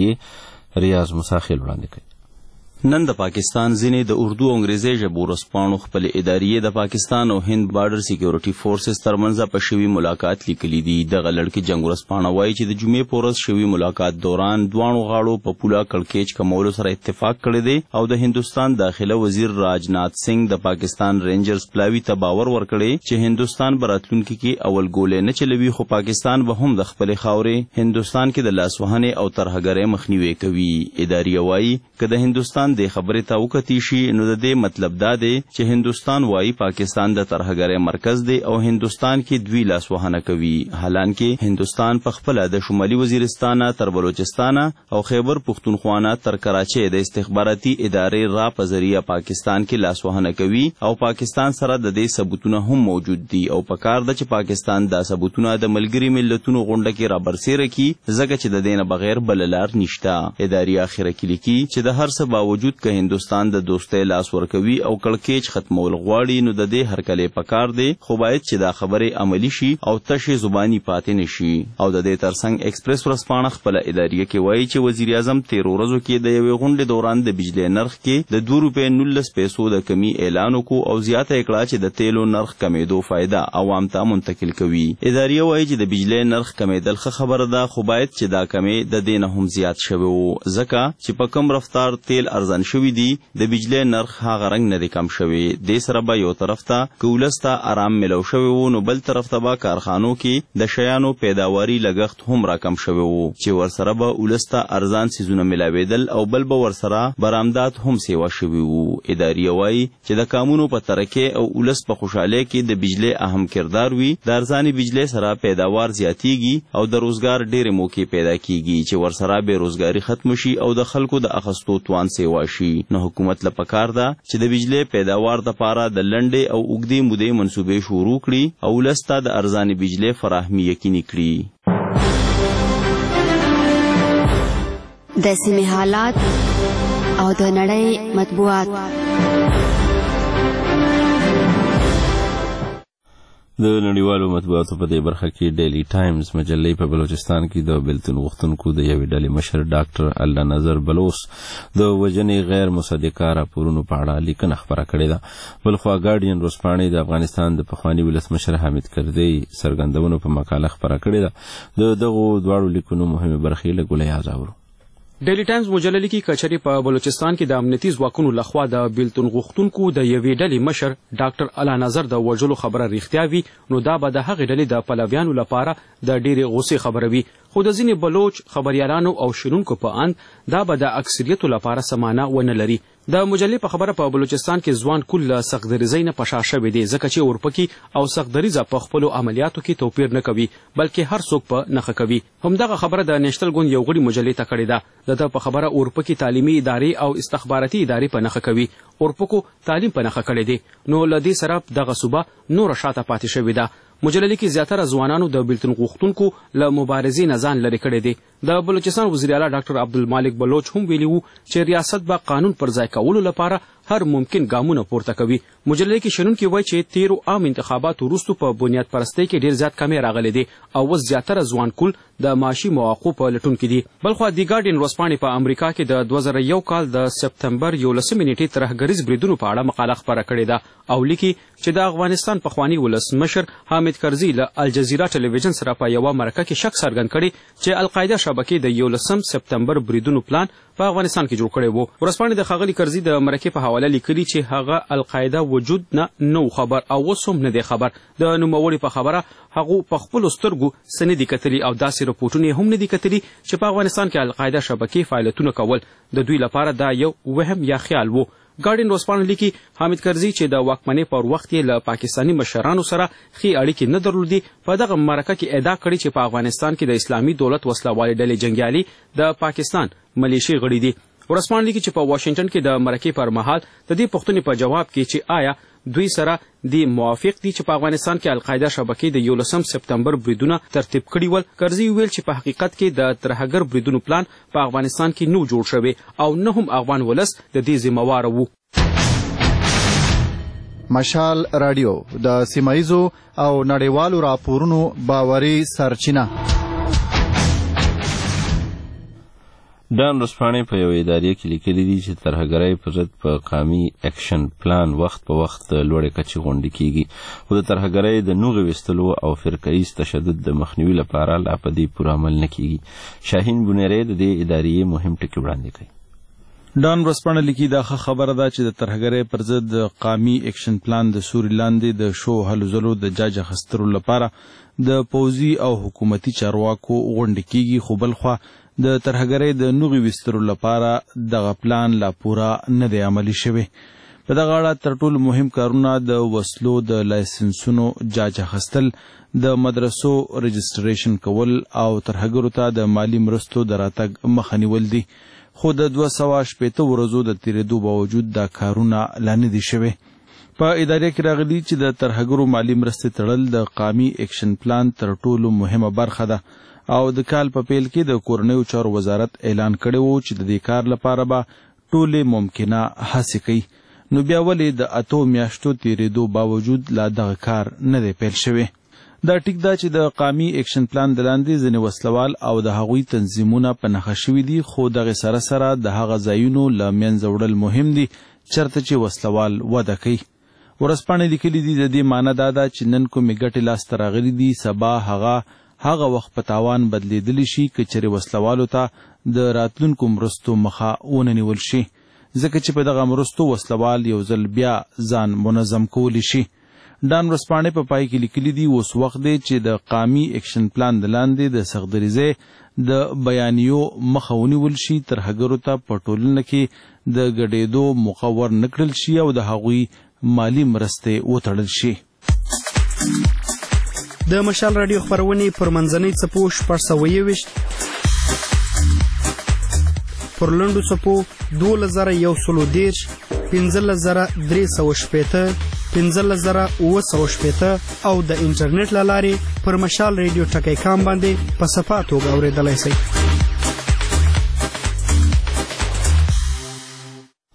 ادارې ریاض مساخیل وړاندې کوي. نن د پاکستان ځینې د اردو او انګریزي ژبو ورځپاڼو خپل ادارې د پاکستان او هند بارډر سکیورټي فورسز ترمنځ په شوي ملاقات لیکلي دي. دغه لړکي جنگ ورځپاڼه وایي چې د جمعې په ورځ شوي ملاقات دوران دواړو غاړو په پوله کړکېچ کمولو سره اتفاق کړی دی او د هندوستان داخله وزیر راجنات سنگھ د پاکستان رینجرز پلاوي ته باور ورکړی چې هندوستان به راتلونکي کې اول ګولې نه چلوي خو پاکستان به هم د خپلې خاورې هندوستان کې د لاسوهنې او ترهګرۍ مخنیوی کوي. ادارې وایي که د هندوستان د خبرې ته وکتی شي نو د دې مطلب دا دی چې هندوستان وایي پاکستان د ترهګرۍ مرکز دی او هندوستان کې دوی لاسوهنه کوي. حالانکه هندوستان په خپله د شمالي وزیرستانه تر بلوچستانه او خیبر پختونخوا تر کراچۍ د استخباراتي ادارې را په ذریعه پاکستان کې لاسوهنه کوي او پاکستان سره د دې ثبوتونه هم موجود دي او پکار ده چې پاکستان دا ثبوتونه د ملګري ملتونو غونډه کې را برسېره کړي ځکه چې د دې نه بغیر بل لار نشته. ادارې اخره کې لیکي چې د هر څه باوجود که هندوستان د دوستۍ لاس ورکوي او کړکېچ ختمول غواړي نو د دې هرکلی پکار دی خو باید چې دا خبرې عملي شي او تشې زباني پاتې نشي. او د دې ترڅنګ ایکسپریس ورځپاڼه خپله اداریه کې وایي چې وزیر اعظم تیرو ورځو کې د یوې غونډې دوران د بجلۍ نرخ کې د دوه روپۍ نولس پیسو د کمی اعلان وکړو او زیاته یې کړه چې د تیلو نرخ کمیدو فایده عوام ته منتقل کوي. اداریه وایي چې د بجلۍ نرخ کمیدل ښه خبره ده خو باید چې دا کمی د دې نه هم زیات شوی و ځکه چې په کم رفتار تیل ارزان شوي دي د بجلی نرخ هغه رنګ نه دی کم شوی. دې سره به یو طرف ته که ولس ته ارام ملو شوی و نو بل طرف ته به کارخانو کې د شیانو پیداواري لګښت هم راکم شوی و چې ورسره به ولس ته ارزان څیزونه ملاوېدل او بل به ورسره برآمدات هم سیوا شوي وو. ادارې وایي چې د کامونو په ترکې او ولس په خوشحالۍ کې د بجلی اهم کردار وي. د ارزاني بجلی سره پیداوار زیاتیږي او د روزګار ډېرې موقعې پیدا کیږي چې ورسره بې روزګاري ختم شي او د خلکو د اخیستو توان سیوا شي. نو حکومت له پکار ده چې د بجلی پیداوار دپاره د لنډې او اوږدې مودې منصوبې شروع کړي او ولس ته د ارزاني بجلی فراهمي یقیني کړي. د سیمې حالات او د نړۍ مطبوعات. د نړیوالو مطبوعاتو په دې برخه کې ډیلی ټایمز مجلې په بلوچستان کې د بیلتون غوښتونکو د یوې ډلې مشر ډاکټر الله نظر بلوس د وژنې غیر مصدقه راپورونو په اړه لیکنه خپره کړې ده. بلخوا ګارډین ورځپاڼې د افغانستان د پخواني ولسمشر حامد کرزي څرګندونو په مقاله خپره کړې ده. د دغو دواړو لیکنو مهمې برخې له ګولۍ اورو. ډیلی ټایمز مجله لیکي کچري په بلوچستان کې د امنیتي ځواکونو لخوا د بیلتون غوښتونکو د یوې ډلې مشر ډاکټر الله نظر د وژلو خبره رښتیا وي نو دا به د هغې ډلې د پلویانو لپاره د ډېرې غوسې خبره وي، خو د ځینې بلوچ خبریالانو او شنونکو په اند دا به د اکثریتو لپاره سمانه ونه لري. د مجلې په خبره په بلوچستان کې ځوان کل له سختدریزۍ نه په شا شوی دی ځکه چې اورپکي او سختدریزه په خپلو عملیاتو کې توپیر نه کوي بلکې هر څوک په نښه کوي. همدغه خبره د نیشنل ګوند یو غړي مجلې ته کړې ده. د ده په خبره اورپکي تعلیمي ادارې او استخباراتي ادارې په نښه کوي، اورپکو تعلیم په نښه کړی دی، نو له دې سره دغه صوبه نوره شاته پاتې شوې ده. مجلې کې زیاتره ځوانانو د بیلتون غوښتونکو له مبارزې نه ځان لرې کړی دی. د بلوچستان وزیر اعلی ډاکټر عبدالمالک بلوچ هم ویلي وو چې ریاست به قانون پر ځای کولو لپاره هر ممکن ګامونه پورته کوي. مجلې کې شنونکي وایي چې تیرو عام انتخاباتو وروستو په بنیاد پرستۍ کې ډېر زیات کمې راغلې دي او اوس زیاتره ځوان کول د معاشي مواقعو په لټون کې دي. بلخوا دی ګارډین ورځپاڼې په امریکا کې د دوه زره یو کال د سپتمبر یولسمې نیټې ترهګریز بریدونو په اړه مقاله خپره کړې ده او لیکي چې د افغانستان پخواني ولسمشر حامد کرزي له الجزیره ټلویزیون سره په یوه مرکه کې شک څرګند کړی چې القاعده شبکې د یولسم سپتمبر بریدونو پلان په افغانستان کې جوړ کړی وو. ورځپاڼې د ښاغلي کرزي د مرکې په حواله لیکلي چې هغه القاعده وجود نه نو خبر او اوس هم نه دی خبر. د نوموړي په خبره هغو په خپلو سترګو څه نه دي کتلي او داسې رپوټونه هم نه دي کتلي چې په افغانستان کې القاعده شبکې فعالیتونه کول د دوی لپاره دا یو وهم یا خیال وو. ګارډین ورځپاڼه لیکي حامد کرزي چې د واکمنۍ پر وخت یې له پاکستاني مشرانو سره ښې اړیکې نه درلودې په دغه مرکه کې ادعا کړې چې په افغانستان کې د اسلامي دولت وسله والې ډلې جنګیالي د پاکستان ملیشې غړي دي. ورځپاڼه لیکي چې په واشنګټن کې د مرکې پر مهال د دې پوښتنې په جواب کې چې آیا دوی سره دی موافق دي چې په افغانستان کې القاعده شبکې د یولسم سپتمبر بریدونه ترتیب کړي ول، کرزي ویل چې په حقیقت کې د ترهګر بریدونو پلان په افغانستان کې نو جوړ شوی او نه هم افغان ولس د دې ذمہوار وو. مشال رادیو د سیمایزو او نړیوالو راپورونو باوري سرچینه. ډان ورځپاڼې په یوې ادارې کې لیکلي دي چې ترهګرۍ پر ضد په قامي اکشن پلان وخت په وخت لوړې کچې غونډې کیږي، خو د ترهګرۍ د نوغې ویستلو او فرقهیز تشدد د مخنیوي لپاره لا په دې پوره عمل نه کیږي. شاهین بونیری د دې ادارې مهم ټکي وړاندې کوي. ډان ورځپاڼه لیکي دا ښه خبره ده چې د ترهګرۍ پر ضد د قامي اکشن پلان د سوري لاندې د شو هلو ځلو د جاج اخیستلو لپاره د پوځي او حکومتي چارواکو غونډې کیږي، خو بلخوا د ترهګرۍ د نوغې ویستلو لپاره دغه پلان لا پوره نه دی عملي شوی. په دغه اړه تر ټولو مهم کارونه د وسلو د لایسنسونو جاج اخیستل، د مدرسو رجسټریشن کول او ترهګرو ته د مالی مرستو د راتګ مخه نیول دي، خو د دوه سوه شپېته ورځو د تېرېدو باوجود دا کارونه لا نه دي شوي. په ادارې کې راغلي چې د ترهګرو مالی مرستې تړل د قامي اکشن پلان تر ټولو مهمه برخه ده او د کال په پیل کې د کورنیو چارو وزارت اعلان کړی و چې د دې کار لپاره به ټولې ممکنه هڅې کوي. نو بیا ولې د اتو میاشتو تېرېدو باوجود لا دغه کار نه دی پیل شوی؟ دا ټیک ده چې د قامي اکشن پلان د لاندې ځینې وسلوال او د هغوی تنظیمونه په نښه شوي دي، خو دغې سره سره د هغه ځایونو له منځه وړل مهم دي چېرته چې وسلوال وده کوي. ورځپاڼې لیکلي دي د دې معنی دا ده چې نن کومې ګټې لاسته راغلي دي سبا هغه هغه وخت په تاوان بدلیدلی شي که چېرې وسلوالو ته د راتلونکو مرستو مخه ونه نیول شي، ځکه چې په دغه مرستو وسلوال یو ځل بیا ځان منظم کولی شي. ډان ورځپاڼې په پای کې لیکلي دي اوس وخت دی چې د قامي اکشن پلان د لاندې د سختدریزۍ د بیانیو مخه ونیول شي، ترهګرو ته په ټولنه کې د ګډېدو موقع ور نه کړل شي او د هغوی مالی مرستې وتړل شي. د مشال رادیو خپرونې پر منځنۍ څپو شپږ سوه یوویشت، پر لنډو څپو دولس زره یو سل دېرش، پنځلس زره درې سوه شپېته، پنځلس زره اووه سوه شپېته او د انټرنیټ له لارې پر مشال رادیو ټکی کام باندې په صفا توګه اورېدلی شئ.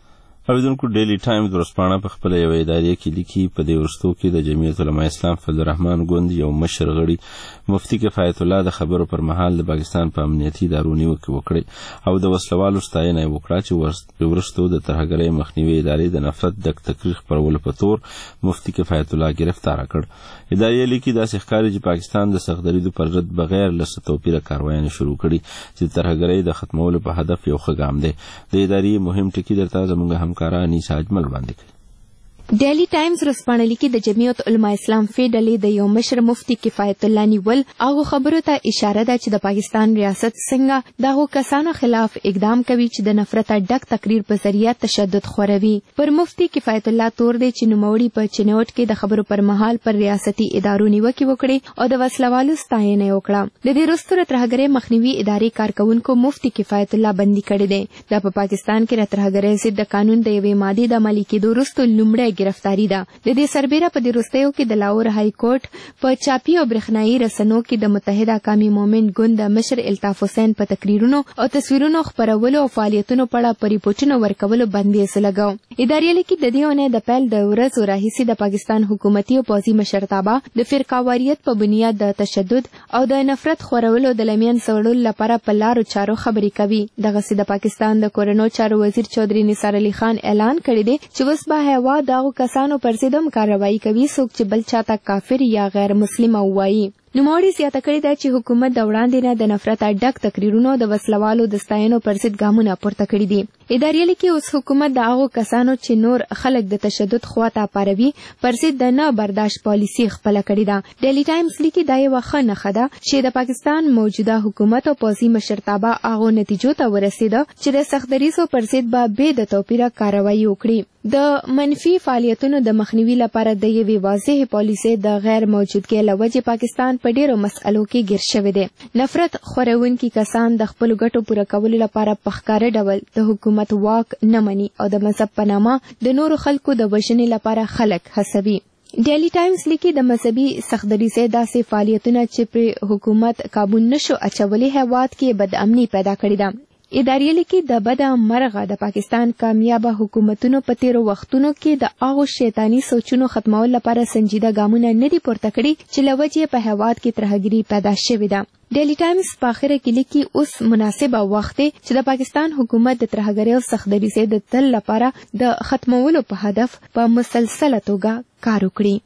اوریدونکو ډیلی ټایمز ورځپاڼه په خپله یوه اداریه کې لیکي په دې وروستو کې د جمعیت علماء اسلام فضل الرحمن ګوند یو مشر غړي مفتي کفایت الله د خبرو پر مهال د پاکستان په امنیتي ادارو نیوکې وکړې او د وسلوالو ستاینه یې وکړه چې وروستو د ترهګرۍ مخنیوي ادارې د نفرت ډک تقریر خپرولو په تور مفتي کفایت الله ګرفتاره کړ. اداریه لیکي داسې ښکاري چې پاکستان د سخت دریدو پر ضد بغیر له څه توپیره کاروایانې شروع کړي چې د ترهګرۍ د ختمولو په هدف یو ښه ګام دی. د ادارې مهم ټکي درته زموږ همکاره انیسا اجمل وړاندې کوي. ډیلی ټایمز ورځپاڼه لیکي د جمعیت علماء اسلام فی ډلې د یو مشر مفتی کفایت الله نیول هغه خبرو ته اشاره ده چې د پاکستان ریاست څنګه دغه کسانو خلاف اقدام کوي چې د نفرت ډک تقریر په ذریعہ تشدد خوروي. پر مفتی کفایت الله تور دی چې نوموړي په چنوټ کې د خبرو پر مهال پر ریاستي ادارو نیوکې وکړي او د وسلوالو ستاینه وکړه. د دې وروسته د ترهګرۍ مخنیوي ادارې کارکونکو مفتی کفایت الله بندي کړی دی. دا په پاکستان کې د ترهګرۍ ضد د قانون د یوې مادې د عملي کېدو وروسته لومړی ګرفتاری ده. د دې سربېره په دې وروستیو کې د لاهور های کورټ په چاپي او برېښنایي رسنیو کې د متحده قومي مومن ګوند د مشر الطاف حسین په تقریرونو او تصویرونو خپرولو او فعالیتونو په اړه په ریپورټونو ورکولو بندیز لګاو. ادارې لیکي د دې اونۍ د پیل د ورځو راهیسې د پاکستان حکومتي او پوځي مشرتابه د فرقهواریت په بنیاد د تشدد او د نفرت خورولو د لمین سوړلو لپاره په لارو چارو خبرې کوي. دغسې د پاکستان د کورنو چارو وزیر چودھری نثار علي خان اعلان کړی دی چې اوس به هیواد دغو کسانو پر ضد هم کاروايي کوي څوک چې بل چاته کافر یا غیر مسلم وایي. نوموړي زیاته کړې ده چې حکومت د وړاندې نه د نفرت ډک تقریرونو د وسلوالو د ستاینو پر ضد ګامونه پورته کړي دي. ادارې لیکي اوس حکومت د هغو کسانو چې نور خلک د تشدد خواته پاروي پر ضد د نه برداشت پالیسي خپله کړې ده. ډیلی ټایمز لیکي دا یوه ښه نښه ده چې د پاکستان موجوده حکومت او پوځي مشرتابه هغو نتیجو ته ورسېده چې د سخت دریځو پر ضد به بې د توپیره کاروایي وکړي. د منفي فعالیتونو د مخنیوي لپاره د یوې واضح پالیسۍ د غیر موجودګۍ له وجې پاکستان په ډیرو مسئلو کې ګیر شوی دی. نفرت خورونکي کسان د خپلو ګټو پوره کولو لپاره په ښکاره ډول د حکومت واک نه مني او د مذهب په نامه د نورو خلکو د وژنې لپاره خلک هڅوي. ډیلی ټایمز لیکي د مذهبي سختدریځۍ داسې فعالیتونه چې پر حکومت قابو نشو اچولی هیواد کې بدامني پیدا کړې ده. ادارې لیکي د بده مرغه د پاکستان کامیابه حکومتونو په تیرو وختونو کې د هغو شیطاني سوچونو ختمولو لپاره سنجیده ګامونه نه دي پورته کړي چې له وجې په هیواد کې ترهګري پیدا شوې ده. ډیلی ټایمز په اخره کې لیکي اوس مناسبه وخت دی چې د پاکستان حکومت د ترهګرۍ او سختدریځۍ د تل لپاره د ختمولو په هدف په مسلسله توګه کار وکړي.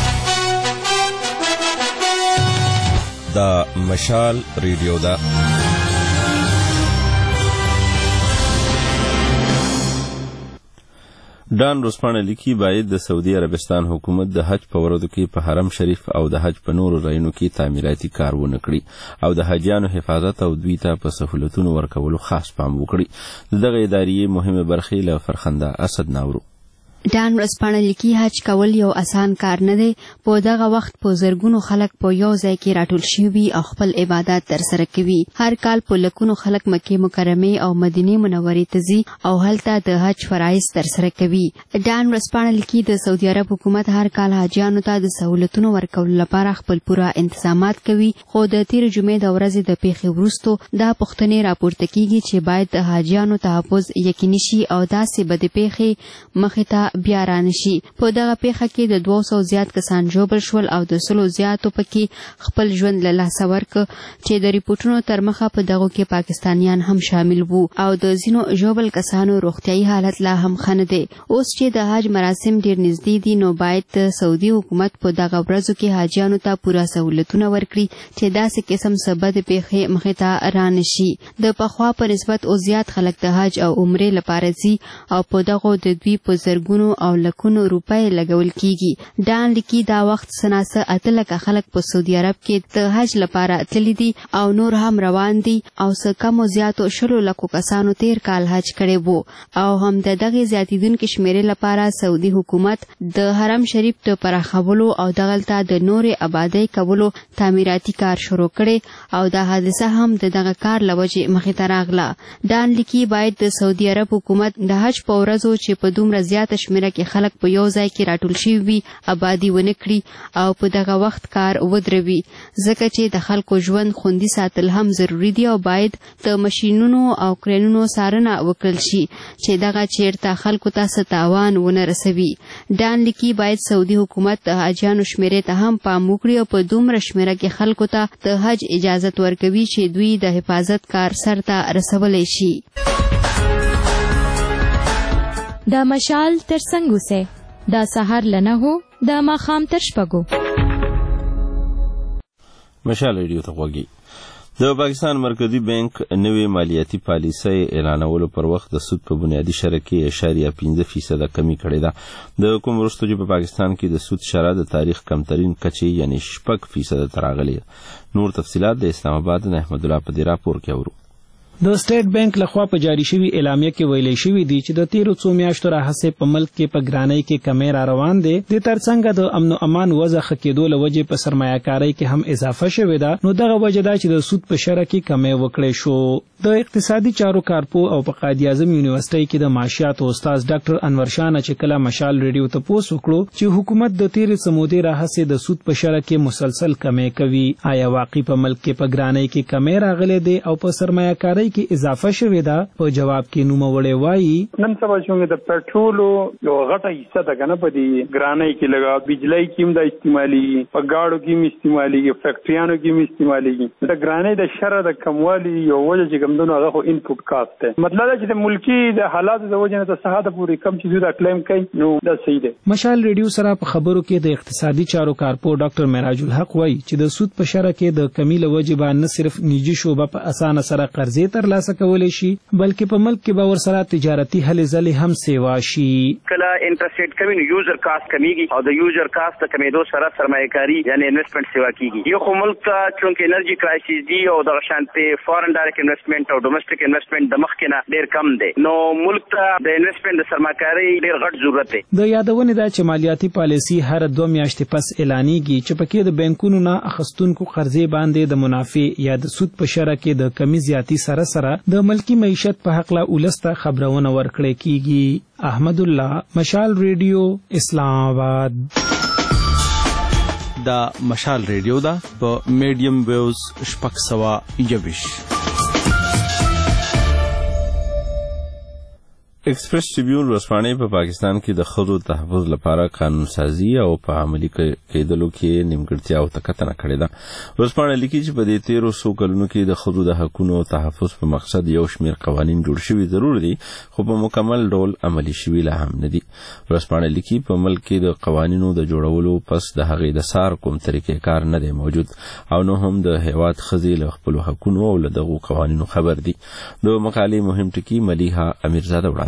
دا مشال ریډیو ده. ډان روسپاڼه لیکي باید د سعودي عربستان حکومت د حج په ورځو کې په حرم شریف او د حج په نورو ځایونو کې تعمیراتي کار ونه کړي او د حاجیانو حفاظت او دوی ته په سهولتونو ورکولو خاص پام وکړي. د دغه ادارې مهمه برخې له فرخنده اسد ناورو. ډان ورځپاڼه لیکي حج کول یو اسان کار نه دی. په دغه وخت په زرګونو خلک په یو ځای کې راټول شوي او خپل عبادت ترسره کوي. هر کال په لکونو خلک مکې مکرمې او مدینې منورې ته ځي او هلته د حج فرایض ترسره کوي. ډان ورځپاڼه لیکي د سعودي عرب حکومت هر کال حاجیانو ته د سهولتونو ورکولو لپاره خپل پوره انتظامات کوي، خو د تیر جمعې د ورځې د پیښې وروستو دا پوښتنې راپورته کیږي چې باید د حاجیانو تحفظ یقیني شي او داسې بدې پیښې مخې ته بیا رانشي. په دغه پیښه کې د دوه سوو زیات کسان ژوبل شول او د سلو زیاتو پکې خپل ژوند له لاسه ورکړ چې د ریپورټونو تر مخه په دغو کې پاکستانیان هم شامل وو او د ځینو ژوبل کسانو روغتیايي حالت لا هم ښه نه دی. اوس چې د حج مراسم ډیر نږدې دي نو باید د سعودي حکومت په دغه ورځو کې حاجیانو ته پوره سهولتونه ورکړي چې داسې قسم څه بدې پیښې مخې ته رانشي. د پخوا په نسبت اوس زیات خلک د حج او عمرې لپاره ځي او په دغو د دوی په زرګونو او لکونو روپۍ لګول کیږي. ډان لیکي دا وخت سناسه اته لکه خلک په سعودي عرب کې د حج لپاره تللي دي او نور هم روان دي او څه کم او زیاتو شلو لکو کسانو تیر کال حج کړی وو او هم د دغې زیاتېدونکې شمېرې لپاره سعودي حکومت د حرم شریف د پراخولو او دغلته د نورې آبادۍ کولو تعمیراتي کار شروع کړی او دا حادثه هم د دغه کار له وجې مخې ته راغله. ډان لیکي باید د سعودي عرب حکومت د حج په ورځو چې په دومره زیاته شمېر شمیره کې خلک په یو ځای کې راټول شوي وي آبادي ونه کړي او په دغه وخت کار ودروي ځکه چې د خلکو ژوند خوندي ساتل هم ضروري دي او باید د ماشینونو او کرینونو څارنه وکړل شي چې دغه چیرته خلکو ته څه تاوان ونه رسوي. ډان لیکي باید سعودي حکومت د حاجیانو شمیرې ته هم پام وکړي او په دومره شمیره کې خلکو ته د حج اجازت ورکوي چې دوی د حفاظت کار سرته رسولی شي. دا مشال تر څنګ اوسئ، دا سهار له نهو، دا ماښام تر شپږو. مشال ریډیو ته غوږی. د پاکستان مرکزی بانک نوې مالیاتي پالیسۍ اعلانولو پر وخت د سود په بنیادي شرح کې اشاریه پنځه فیصده کمی کړې ده. د کوم وروسته چې په پاکستان کې د سود شرح د تاریخ کمترین کچې یعنی شپږ فیصده ته راغلې. نور تفصیلات د اسلام آباد نه احمد الله په دې راپور کې اورو. د سټیټ بانک لخوا په جاری شوی اعلامیه کې ویلي شوی دی چې د تیرو څو میاشتو راهیسې په ملک کې په ګرانۍ کې کمی را روان دی. د ترڅنګ د امن او امان وضع ښه کېدو له وجې په سرمایه‌کارۍ کې هم اضافه شوې ده. نو دغه وجه ده چې د سود په شرح کې کمی وکړی شو. د اقتصادي چارو کارپو او په قائد اعظم یونیورسيټي کې د معاشیاتو استاد ډاکټر انور شاه نه چې کله مشال ریډیو ته پوس وکړو چې حکومت د تیرې سمودي راهیسې د سود په شرح کې مسلسل کمی کوي، آیا واقعي په ملک کې په ګرانۍ کې کمی راغلی دی او په سرمایه‌کارۍ کې اضافه شوې ده؟ په جواب کې نوموړی وایي نن سبا چې د پټرولو یو غټه حصہ ده کنه په دې ګرانۍ کې لګا بجلی کې هم د استعمالي په گاډو کې هم استعمالي فیکټریانو کې هم استعمالي. د ګرانۍ د شرح د کموالي یو وجه چې کومدنو هغه خو انپوټ کاست ده. مطلب دا چې د ملکی د حالاتو د وجه نه د صحه د پوری کم چې دوی کلیم کوي نو دا صحیح ده. مشال ریډیو سره په خبرو کې د اقتصادي چارو کارپو ډاکټر معراج الحق وایي چې د سود په شرح کې د کمی له وجې به نه صرف نجی شعبه په اسانه سره قرضې ترلاسه کولی شي بلکې په ملک کې به ورسره تجارتي هلې ځلې هم سیوا شي. کله انټرست ریټ کمی نو یوزر کاست کمیږي او د یوزر کاست د کمیدو سره سرمایه‌کاري یعنی انویسټمنټ سیوا کیږي. یو خو ملک ته چونکه انرژي کرایسیس دی او د شانتي فارن ډایرکټ انویسټمنټ او ډومېسټک انویسټمنټ د مخ کې نه ډیر کم دی نو ملک ته د انویسټمنټ د سرمایه‌کاري ډیر غټ ضرورت دی. د یادونه ده چې مالیاتي پالیسي هر دوه میاشتې پس اعلانېږي چې پکې د بانکونو نه اخیستونکو قرضې باندې د منافع یا د سود په شرح کې د کمی زیاتی سره سره د ملکی معیشت په حق لا ولسته خبرونه ورکړې کیږي. احمد الله، مشال ریډیو، اسلام آباد. دا مشال ریډیو دا په میډیم ویوز شپږ سوه یوویش. ایکسپریس ټریبیون ورځپاڼې په پاکستان کې د ښځو تحفظ لپاره قانون سازي او په عملي کېدلو کې نیمګړتیا او تکتنه کړې ده. ورځپاڼه لیکي چې په دې تیرو څو کلونو کې د ښځو د حقونو تحفظ په مقصد یو شمېر قوانین جوړ شوي ضرور دي خو په مکمل ډول عملي شوي لا هم نه دي. ورځپاڼه لیکي په ملک کې د قوانینو د جوړولو پس د هغې د سار کوم طریقې کار نه دی موجود او نو هم د هیواد ښځې له خپلو حقونو او له دغو قوانینو خبر دي. د مقالې مهم ټکي ملیحه امیرزاده وړاندې.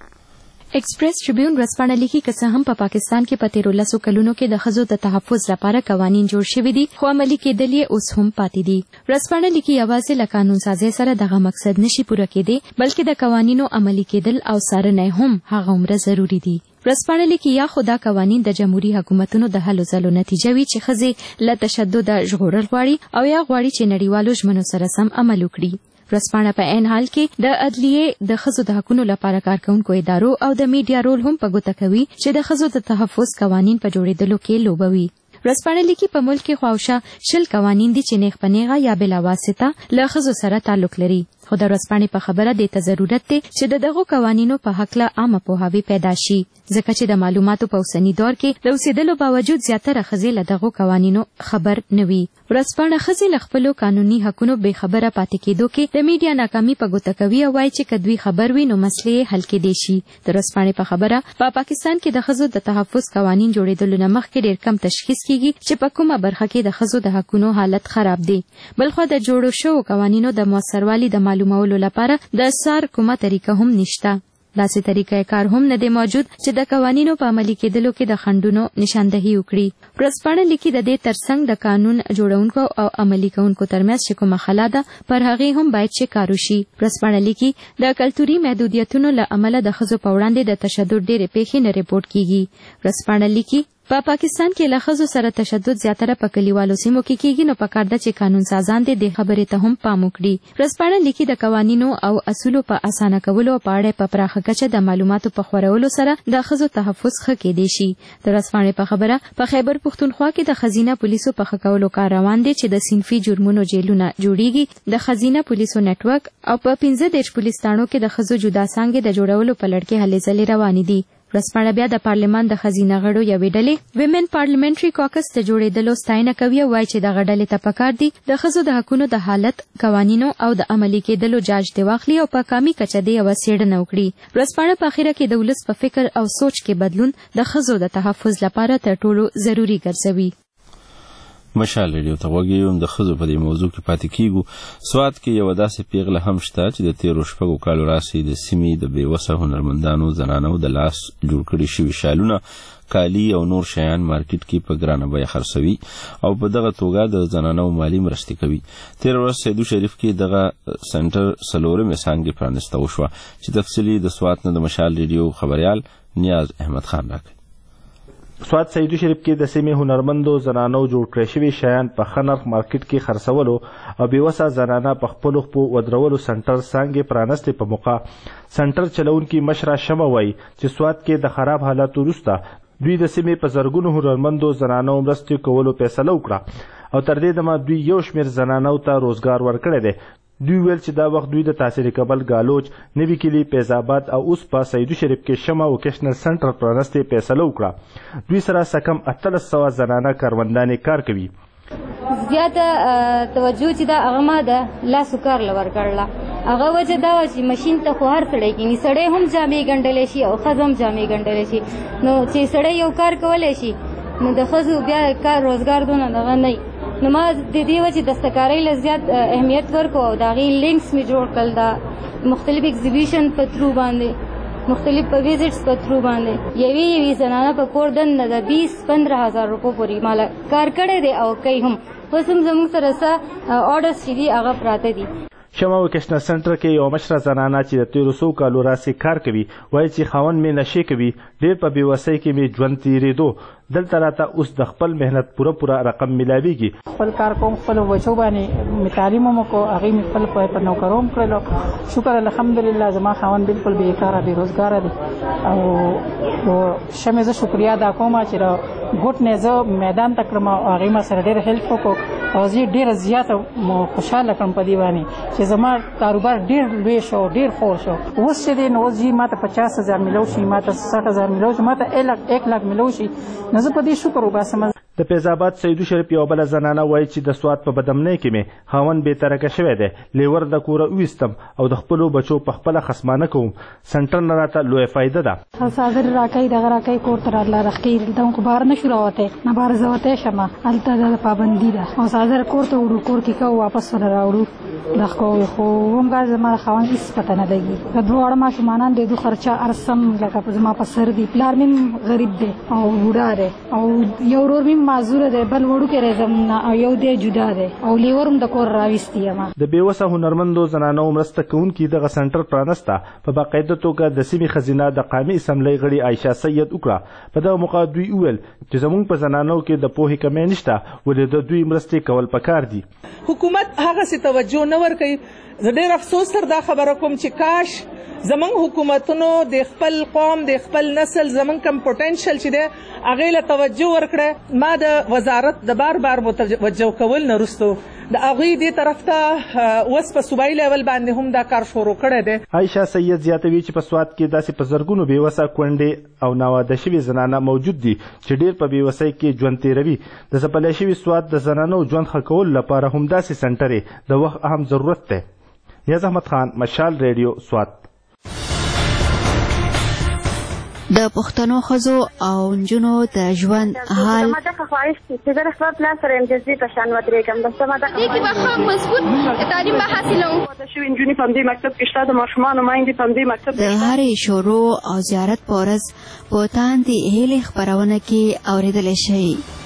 ایکسپریس ټریبیون ورځپاڼه لیکي که څه هم په پاکستان کې په تیرو لسو کلونو کې د ښځو د تحفظ لپاره قوانین جوړ شوي دي خو عملي کېدل یې اوس هم پاتې دي. ورځپاڼه لیکي یوازې له قانون سازۍ سره دغه مقصد نشي پوره کېدی بلکې د قوانینو عملي کېدل او څارنه هم هغه عمره ضروري دي. ورځپاڼه لیکي یا خو دا قوانین د جمهوریت حکومتونو د هلو ځلو نتیجه وي چې ښځې له تشدد ژغورل غواړي او یا غواړي چې نړیوالو ژمنو سره سم عمل وکړي. ورځپاڼه په عین حال کې د عدلیې د ښځو د حقونو لپاره کارکونکو ادارو او د میډیا رول هم په ګوته کوي چې د ښځو د تحفظ قوانین په جوړېدلو کې لوبوي. ورځپاڼه لیکي په ملک کې خواوشا شل قوانین دي چې نیغ په نیغه یا بلا واسطه له ښځو سره تعلق لري خو د ورځپاڼې په خبره دې ته ضرورت دی چې د دغو قوانینو په هکله عامه پوهاوی پیدا شي ځکه چې د معلوماتو په اوسني دور کې د اوسېدلو باوجود زیاتره ښځې له دغو قوانینو خبر نه وي. ورځپاڼه ښځې له خپلو قانوني حقونو بې خبره پاتې کېدو کې د میډیا ناکامي په ګوته کوي او وایي چې که دوی خبر وي نو مسلې حل کېدی شي. د ورځپاڼې په خبره په پاکستان کې د ښځو د تحفظ قوانین جوړېدلو نه مخکې ډېر کم تشخیص کېږي چې په کومه برخه کې د ښځو د حقونو حالت خراب دی. بلخوا د جوړو شوو قوانینو د موثروالي د معلومولو لپاره د سار کومه طریقه هم نشته. داسې طریقه کار هم نه دی موجود چې د قوانینو په عملي کېدلو کې د خنډونو نشاندهي وکړي. ورځپاڼه لیکي د دې ترڅنګ د قانون جوړونکو او عملي کوونکو ترمنځ چې کومه خلا ده پر هغې هم باید چې کار وشي. ورځپاڼه لیکي د کلتوري محدودیتونو له امله د ښځو په وړاندې د تشدد ډېرې پیښې نه ریپورټ کیږي. ورځپاڼه لیکي په پاکستان کې له ښځو سره تشدد زیاتره په کلیوالو سیمو کې کیږي، نو پکار ده چې قانون سازان دې د خبرې ته هم پام وکړي. ورځپاڼه لیکي د قوانینو او اصولو په اسانه کولو په اړه په پراخه کچه د معلوماتو په خورولو سره د ښځو تحفظ ښه کېدی شي. د ورځپاڼې په خبره په خیبر پښتونخوا کې د خزینه پولیسو په ښه کولو کار روان دی چې د صنفي جرمونو جیلونه جوړیږي. د خزینه پولیسو نیټورک او په پنځه دیرش پولیس تاڼو کې د ښځو جدا څانګې د جوړولو په لړ کې هلې ځلې روانې دي. ورځپاڼه بیا د پارلمان د خزینه غړو یوې ډلې ویمن پارلیمنټري کاکس ته جوړېدلو ستاینه کوي او وایي چې دغه ډلې ته پکار دي د ښځو د حقونو د حالت، قوانینو او د عملي کېدلو جاج دې واخلي او په قامي کچه دې یوه څېړنه وکړي. ورځپاڼه په اخره کې د ولس په فکر او سوچ کې بدلون د ښځو د تحفظ لپاره تر ټولو ضروري ګرځوي. مشال ریډیو ته غوږ یو د ښځو په دې موضوع کې پاتې کیږو. سوات کې یوه داسې پیغله هم شته چې د تیرو شپږو کالو راسې د سیمې د بېوسه هنرمندانو زنانو د لاس جوړ کړي شوي شالونه، کالي او نور شیان مارکیټ کې په ګرانه بیه خرڅوي او په دغه توګه د زنانو مالي مرستې کوي. تېره ورځ سیدو شریف کې دغه سنټر څلورمې څانګې پرانسته وشوه چې تفصیلي د سوات نه د مشال ریډیو خبریال نیاز احمد خان راکړي. سوات سیدو شریف کې د سیمې هنرمندو زنانو جوړ کړی شوي شیان په ښه نرخ مارکیټ کې خرڅولو او بېوسه زنانه په خپلو خپو ودرولو سنټر څانګې پرانستې په موقع سنټر چلونکي مشره شمه وایي چې سوات کې د خراب حالاتو وروسته دوی د سیمې په زرګونو هنرمندو زنانو مرستې کولو فیصله وکړه او تر دې دمه دوی یو شمېر زنانو ته روزګار ورکړی دی. دوی ویل چې دا وخت دوی د تحصیل کبل گالوچ، نوي کلی، فیض آباد او اوس په سیدو شریف کې شمه ووکیشنل سنټر پرانستې فیصله وکړه. دوی سره سکم اتلس سوه زنانه کاروندانې کار کوي. زیاته توجه چې دا هغه ما د لاسو کار له ورکړله، هغه وجه دا وه چې مشین ته خو هر سړی کیني، سړی هم جامې ګنډلی شي او ښځه هم جامې ګنډلی شي، نو چې سړی یو کار کولی شي نو د ښځو بیا کار روزګار دونه دغه نه وي. نو ما د دې وجې دستکارۍ له زیات اهمیت ورکړو او د هغې لینکس مې جوړ کړل، د مختلف ایگزیبیشن په ترو باندې، مختلف ویزټس په ترو باندې یوې یوې زنانه په کور دننه د بیس پندره هزار روپو پورې ماله کار کړی دی او کوي هم. اوس هم زموږ سره څه آرډرس چې دي هغه پراته دي. شمه وکیشنل سنټر کې یو مشره زنانه چې د تیرو څو کالو راسې کار کوي وایي چې خاوند مې نشې کوي، ډېر په بېوسۍ کې مې ژوند تېرېدو، دلته راته اوس د خپل محنت پوره پوره رقم میلاویږي. خپل کار کوم، خپل بچو باندې مې تعلیم هم وکړو، هغې مې خپل په نوکرو هم کړلو. شکر الحمدلله زما خاوند بلکل بېکاره بېروزګاره دی او شمې زه شکریا ادا کوم چې د ګوټ نه زه میدان ته کړم او هغې ما سره ډېر هیلپ وکړو او زه ډېره زیاته خوشحاله کړم په دې باندې چې زما کاروبار ډېر لوی شو، ډېر خور شو. اوس چې دی نو اوس جي ما ته پچاس هزار میلو شي، ما ته سټ هزار میلو شي، ما ته ایک لاک میلو شي، نو زه په دې شکر وباسم. د فیض آباد سیدو شریف یوه بله زنانه وایي چې د سوات په بدامنۍ کې مې خاوند بېترکه شوی دی، لیور د کوره وویستم او د خپلو بچو په خپله خصمانه کوم. سنټر نه راته لویه فایده ده. څادر راکوي، دغه راکوي، کور ته راله راښکوي، دلته خو بهر نه شو راوتی، نه بهر زه وتی شم، هلته د پابندي ده او څادر کور ته وړو، کور کې کوو واپس سره راوړو دغه کوو. خو همګار زما د خاوند هېڅ پته نه لګي. د دواړه ماشومانان د دوی خرچه ارسم لکه زما په سر دي. پلار مې غریب دی او بوډا دی او یو ورور مې معذوره دی، بل وړوکی دی زما او یو دی جدا دی او لیور هم د کور راویستی یم. د بېوسه هنرمندو زنانو مرسته کوونکي دغه سنټر پرانسته په باقاعده توګه د سیمې ښځینه د قامي اسمبلۍ غړي عایشه سید وکړه. په دغه موقع دوی وویل چې زموږ په زنانو کې د پوهې کمی نشته، ولې د دوی مرستې کول پکار دي. حکومت هغسې توجه نه ورکوي. زه ډېر افسوس سره دا خبره کوم چې کاش زمونږ حکومتونو د خپل قوم، د خپل نسل، زمونږ کم پوټنشل چې دی هغې له توجه ورکړه. ما د وزارت د بار بار متوجه کول نه وروستو د هغوی دې طرف ته اوس په صوبایي لیول باندې هم دا کار شروع کړی دی. عایشه سید زیاتوي چې په سوات کې داسې په زرګونو بېوسه کونډې او ناواده شوي زنانه موجود دي چې ډېر په بېوسۍ کې ژوند تېروي. د ځپلی شوي سوات د زنانو ژوند ښه کولو لپاره همداسې سنټرې د وخت اهم ضرورت دی. نیاز احمد خان، مشال ریډیو، سوات. د پښتنو ښځو او نجونو د ژوند حال زما دغه خواهش دی چې زه د خپل پلار سره امتیازي په شان ودرېږم. بس زما دغه دې کې به ښه مضبوط تعلیم به حاصلوم. واده شوي نجونې په همدې مکتب کې شته، د ماشومانو میندې په همدې مکتب کې د هرې شروع او زیارت په ورځ په تاندې هیلې خپرونه کې اورېدلی شئ.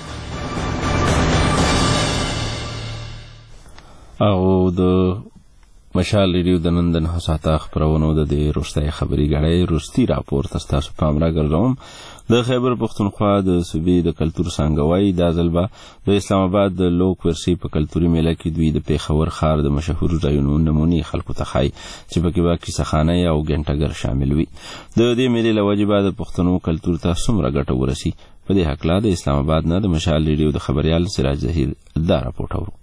او د مشال ریډیو د نن د نهه ساعته خپرونو د دې وروستۍ خبري ګړۍ وروستي راپور ته ستاسو پام راګرځوم. د خیبر پختونخوا د صوبې د کلتور څانګه وایي دا ځل به د اسلام آباد د لوک ورسي په کلتوري میله کې دوی د پیښور ښار د مشهورو ځایونو نمونې خلکو ته ښایي چې پکې به کیسهخانه او ګنټګر شامل وي. د دې میلې له وجې به د پښتنو کلتور ته څومره ګټه ورسي، په دې هکله د اسلام آباد نه د مشال ریډیو د خبریال سراج ظهیر دا راپورټ اورو.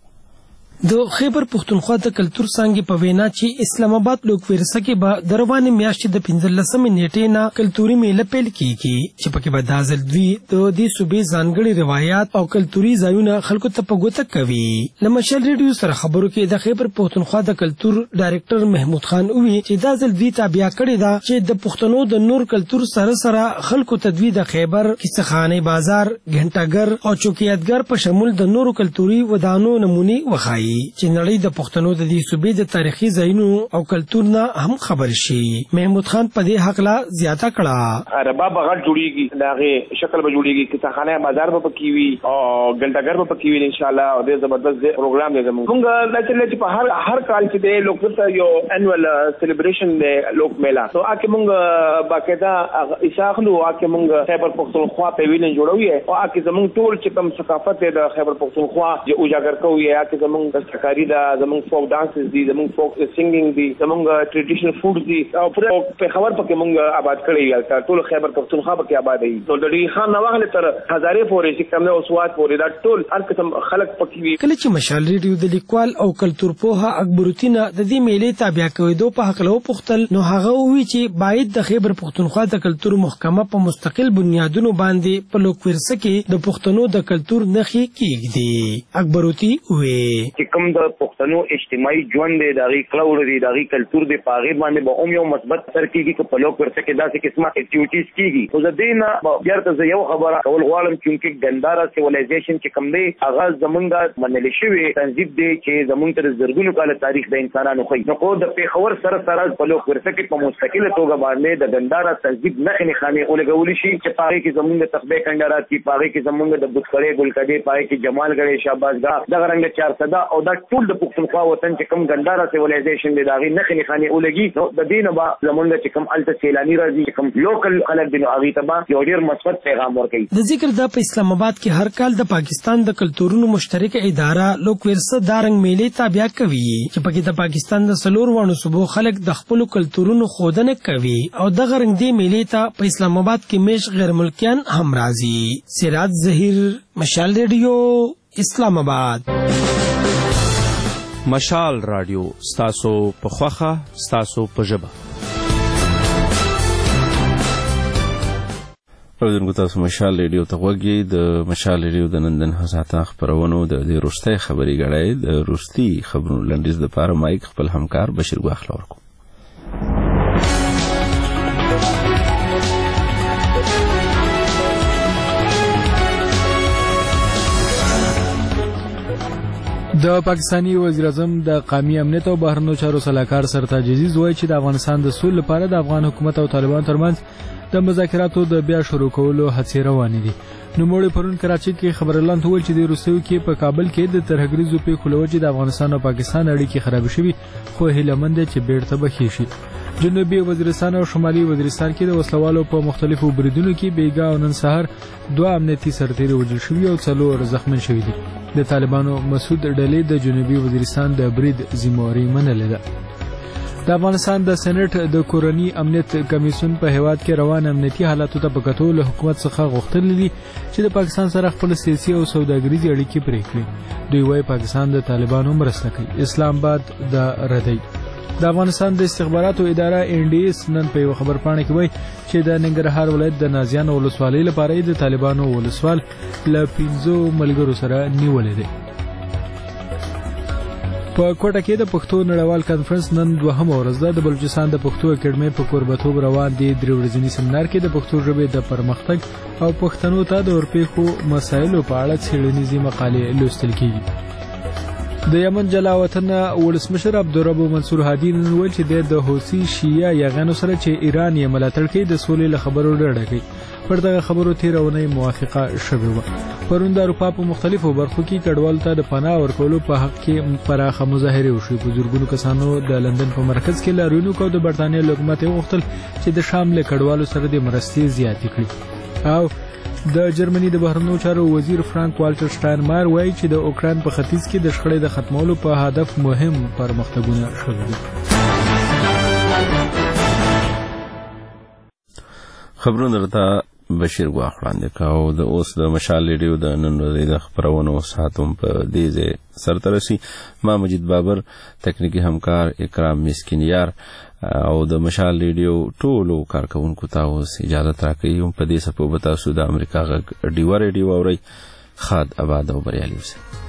د خیبر پختونخوا د کلتور څانګې په وینا چې اسلام آباد لوک ورسه کې به د روانې میاشتې د پنځلسمې نیټې نه کلتوري میله پیل کیږي چې پکې به دا ځل دوی د دې صوبې ځانګړي روایات او کلتوري ځایونه خلکو ته په ګوته کوي. له مشال ریډیو سره خبرو کې د خیبر پختونخوا د کلتور ډایرکټر محمود خان ووی چې دا ځل دوی ته بیا کړې ده چې د پښتنو د نور کلتور سره سره خلکو ته دوی د خیبر کیسهخانه بازار ګنټګر او چوکیاتګر په شمول د نورو کلتوري ودانو نمونې وخایي چې نړۍ د پښتنو د دې صوبې د تاریخي ځایونو او کلتور نه هم خبر شي. محمود خان په دې حق لا زیاته کړه ربا بغل جوړیږي داغه شکل به جوړیږي کیسهخانه بازار به پکې وي او ګنټګر به پکې وي ان شاء الله او ډېر زبردست پروګرام دی زموږ موږ چې په هر هر کال چې دی لوک ورته یو انوال سلیبریشن دی لوک میلا نو اکه موږ باقاعده اساخلو اکه موږ خیبر پختونخوا په ویلن جوړوي او اکه زموږ ټول چې کوم ثقافت دی د خیبر پختونخوا چې اوجاګر کوي اکه زموږ دستکاری دا زموږ فوک ډانسز دي زموږ فوک سنگینګ دي زموږ ټریډیشنل فوډ دي او پوره په خبر پکې موږ آباد کړی یو ټول خیبر پختونخوا پکې آباد دي نو د دې خان نواغله تر هزارې پورې چې کوم او سواد پورې دا ټول هر قسم خلک پکې وي. کله چې مشال ریډیو د لیکوال او کلتور پوها اکبر الدین د دې میلې تابع کوي په حق له پختل نو هغه وی چې باید د خیبر پختونخوا د کلتور محکمه په مستقل بنیادونو باندې په لوک ورسه کې د پښتنو د کلتور نخي کېږي. اکبر الدین وی کوم د پښتنو اجتماعي ژوند دی دغه کلوړ دی دغه کلتور دی پاغه باندې به اوم یو مثبت اثر کیږي چې په لوک ورته کې داسې قسمه اکټیویټیز کیږي. خو زدينه بیرته زه یو خبره کول غواړم چې ګندارا سیویلایزیشن چې کوم دی هغه زمونږ منل شوی تنظیم دی چې زمونږ تر زرګونو کال تاریخ د انسانانو خو نو کو د پیښور سره سره په لوک ورته کې په مستقله توګه باندې د ګندارا تنظیم نه خني اولګول شي چې پاره کې زمونږ تخبه کندرات کی پاره کې زمونږ د بوتخړې ګلکډې پاره کې جمالګړې شاباشګاه دغه رنګ چار صدا او دا ټول د پښتونخوا وطن چې کوم ګندارا سیویلایزیشن دی داغي نه خني خاني اولګي نو د دین با زمونږ چې کوم الته سیلانی راځي چې کوم لوکل خلک دی نو هغه ته با یو ډیر مثبت پیغام ورکړي. د ذکر د په اسلام آباد کې هر کال د پاکستان د کلتورونو مشترکه اداره لوک ورسه دارنګ میلې تابع کوي چې پکې د پاکستان د سلور وانو صوبو خلک د خپل کلتورونو خودنه کوي او د غرنګ دی میلې ته په اسلام آباد کې میش غیر ملکیان هم راځي. سراج ظهیر مشال ریډیو اسلام آباد. مشال رادیو ستاسو په خوخه ستاسو په ژبه. اوریدونکو تاسو مشال ریډیو ته غوږی د مشال ریډیو د نندن حساته خبرونو د دې روستي خبري غړای د روستي خبرونو لنډیز د پاره مایک خپل همکار بشیر غاخلا ورکو. د پاکستانی وزیر اعظم د قومي امنیت او بهرنیو چارو صلاحکار سرتاج عزیز وایي چې د افغانستان د سولې لپاره د افغان حکومت او طالبان ترمنځ د مذاکراتو د بیا شروع کولو هڅې روانې دي. نوموړي پرون کراچي کې خبرلاند وویل چې د روسیې کې په کابل کې د ترهګریزو پیښو له وجې د افغانستان او پاکستان اړیکې خراب شوي خو هیلهمند دي چې بیرته به ښې شي. جنوبي وزیرستان او شمالي وزیرستان کې د وسلوالو په مختلفو بریدونو کې بیګا او نن سهار دوه امنیتي سرتیري وژل شوي او څلور زخمن شوي دي. د طالبانو مسعود ډلې د جنوبي وزیرستان د برید ذمہواری منلې ده. د افغانستان د سېنات د کورنی امنیت کمیسیون په هیواد کې روان امنیتي حالاتو ته په کتو له حکومت څخه غوښتل دي چې د پاکستان سره خپل سیاسي او سوداګریزي اړیکې پرې کړي. دوی وايي پاکستان د طالبانو مرسته کوي. اسلام آباد د ردی د افغانستان د استخباراتو اداره ان ډي اس نن په یو خبر پاڼه کې وایي چې د ننګرهار ولایت د نازیان ولسوالۍ لپاره د طالبانو ولسوال له پنځو ملګرو سره نیولې دي. په کوټه کې د پښتو نړیوال کانفرنس نن دوهمه ورځ ده. د بلوچستان د پښتو اکیډمۍ په کوربتوب روان دي درې ورځنی سیمینار کې د پښتو ژبې د پرمختګ او پښتنو ته د ورپېښو مسایلو په اړه څېړنیزې مقالې لوستل کېږي. د یمن جلا وطن ولسمشر عبدالرب منصور هادي نن ویل چې د حوثي شیعه یاغانو سره چې ایران یې ملاتړ کوي د سولې له خبرو ډډه کوي. پر دغه خبرو تېره اونۍ موافقه شوې وه. پرون د اروپا په مختلفو برخو کې کډوالو ته د پناه ورکولو په حق کې پراخه مظاهرې وشوې. په زرګونو کسانو د لندن په مرکز کې لاریونونه کوي. د برتانیې حکومت یې غوښتل چې د شام له کډوالو سره د مرستې زیاتې کړي. او د جرمني د بهرنیو چارو وزیر فرانک والټر شټاینمایر وایي چې د اوکران په ختیځ کې د شخړې د ختمولو په هدف مهم پرمختګونه شوي دي. خبرونه درته بشیر ګواخ وړاندې کاوه. د اوس د مشال ریډیو د نن ورځې د خپرونو ساعتوم په دې ځای سرته رسي. ما مجید بابر، تکنیکی همکار اکرام مسکینیار او د مشال ریډیو ټولو کارکونکو ته اوس اجازه راکوي هم په دې سپو به تاسو د امریکا غږ ډیوه ریډیو اورئ. خاد آباد او بریالي اوسئ.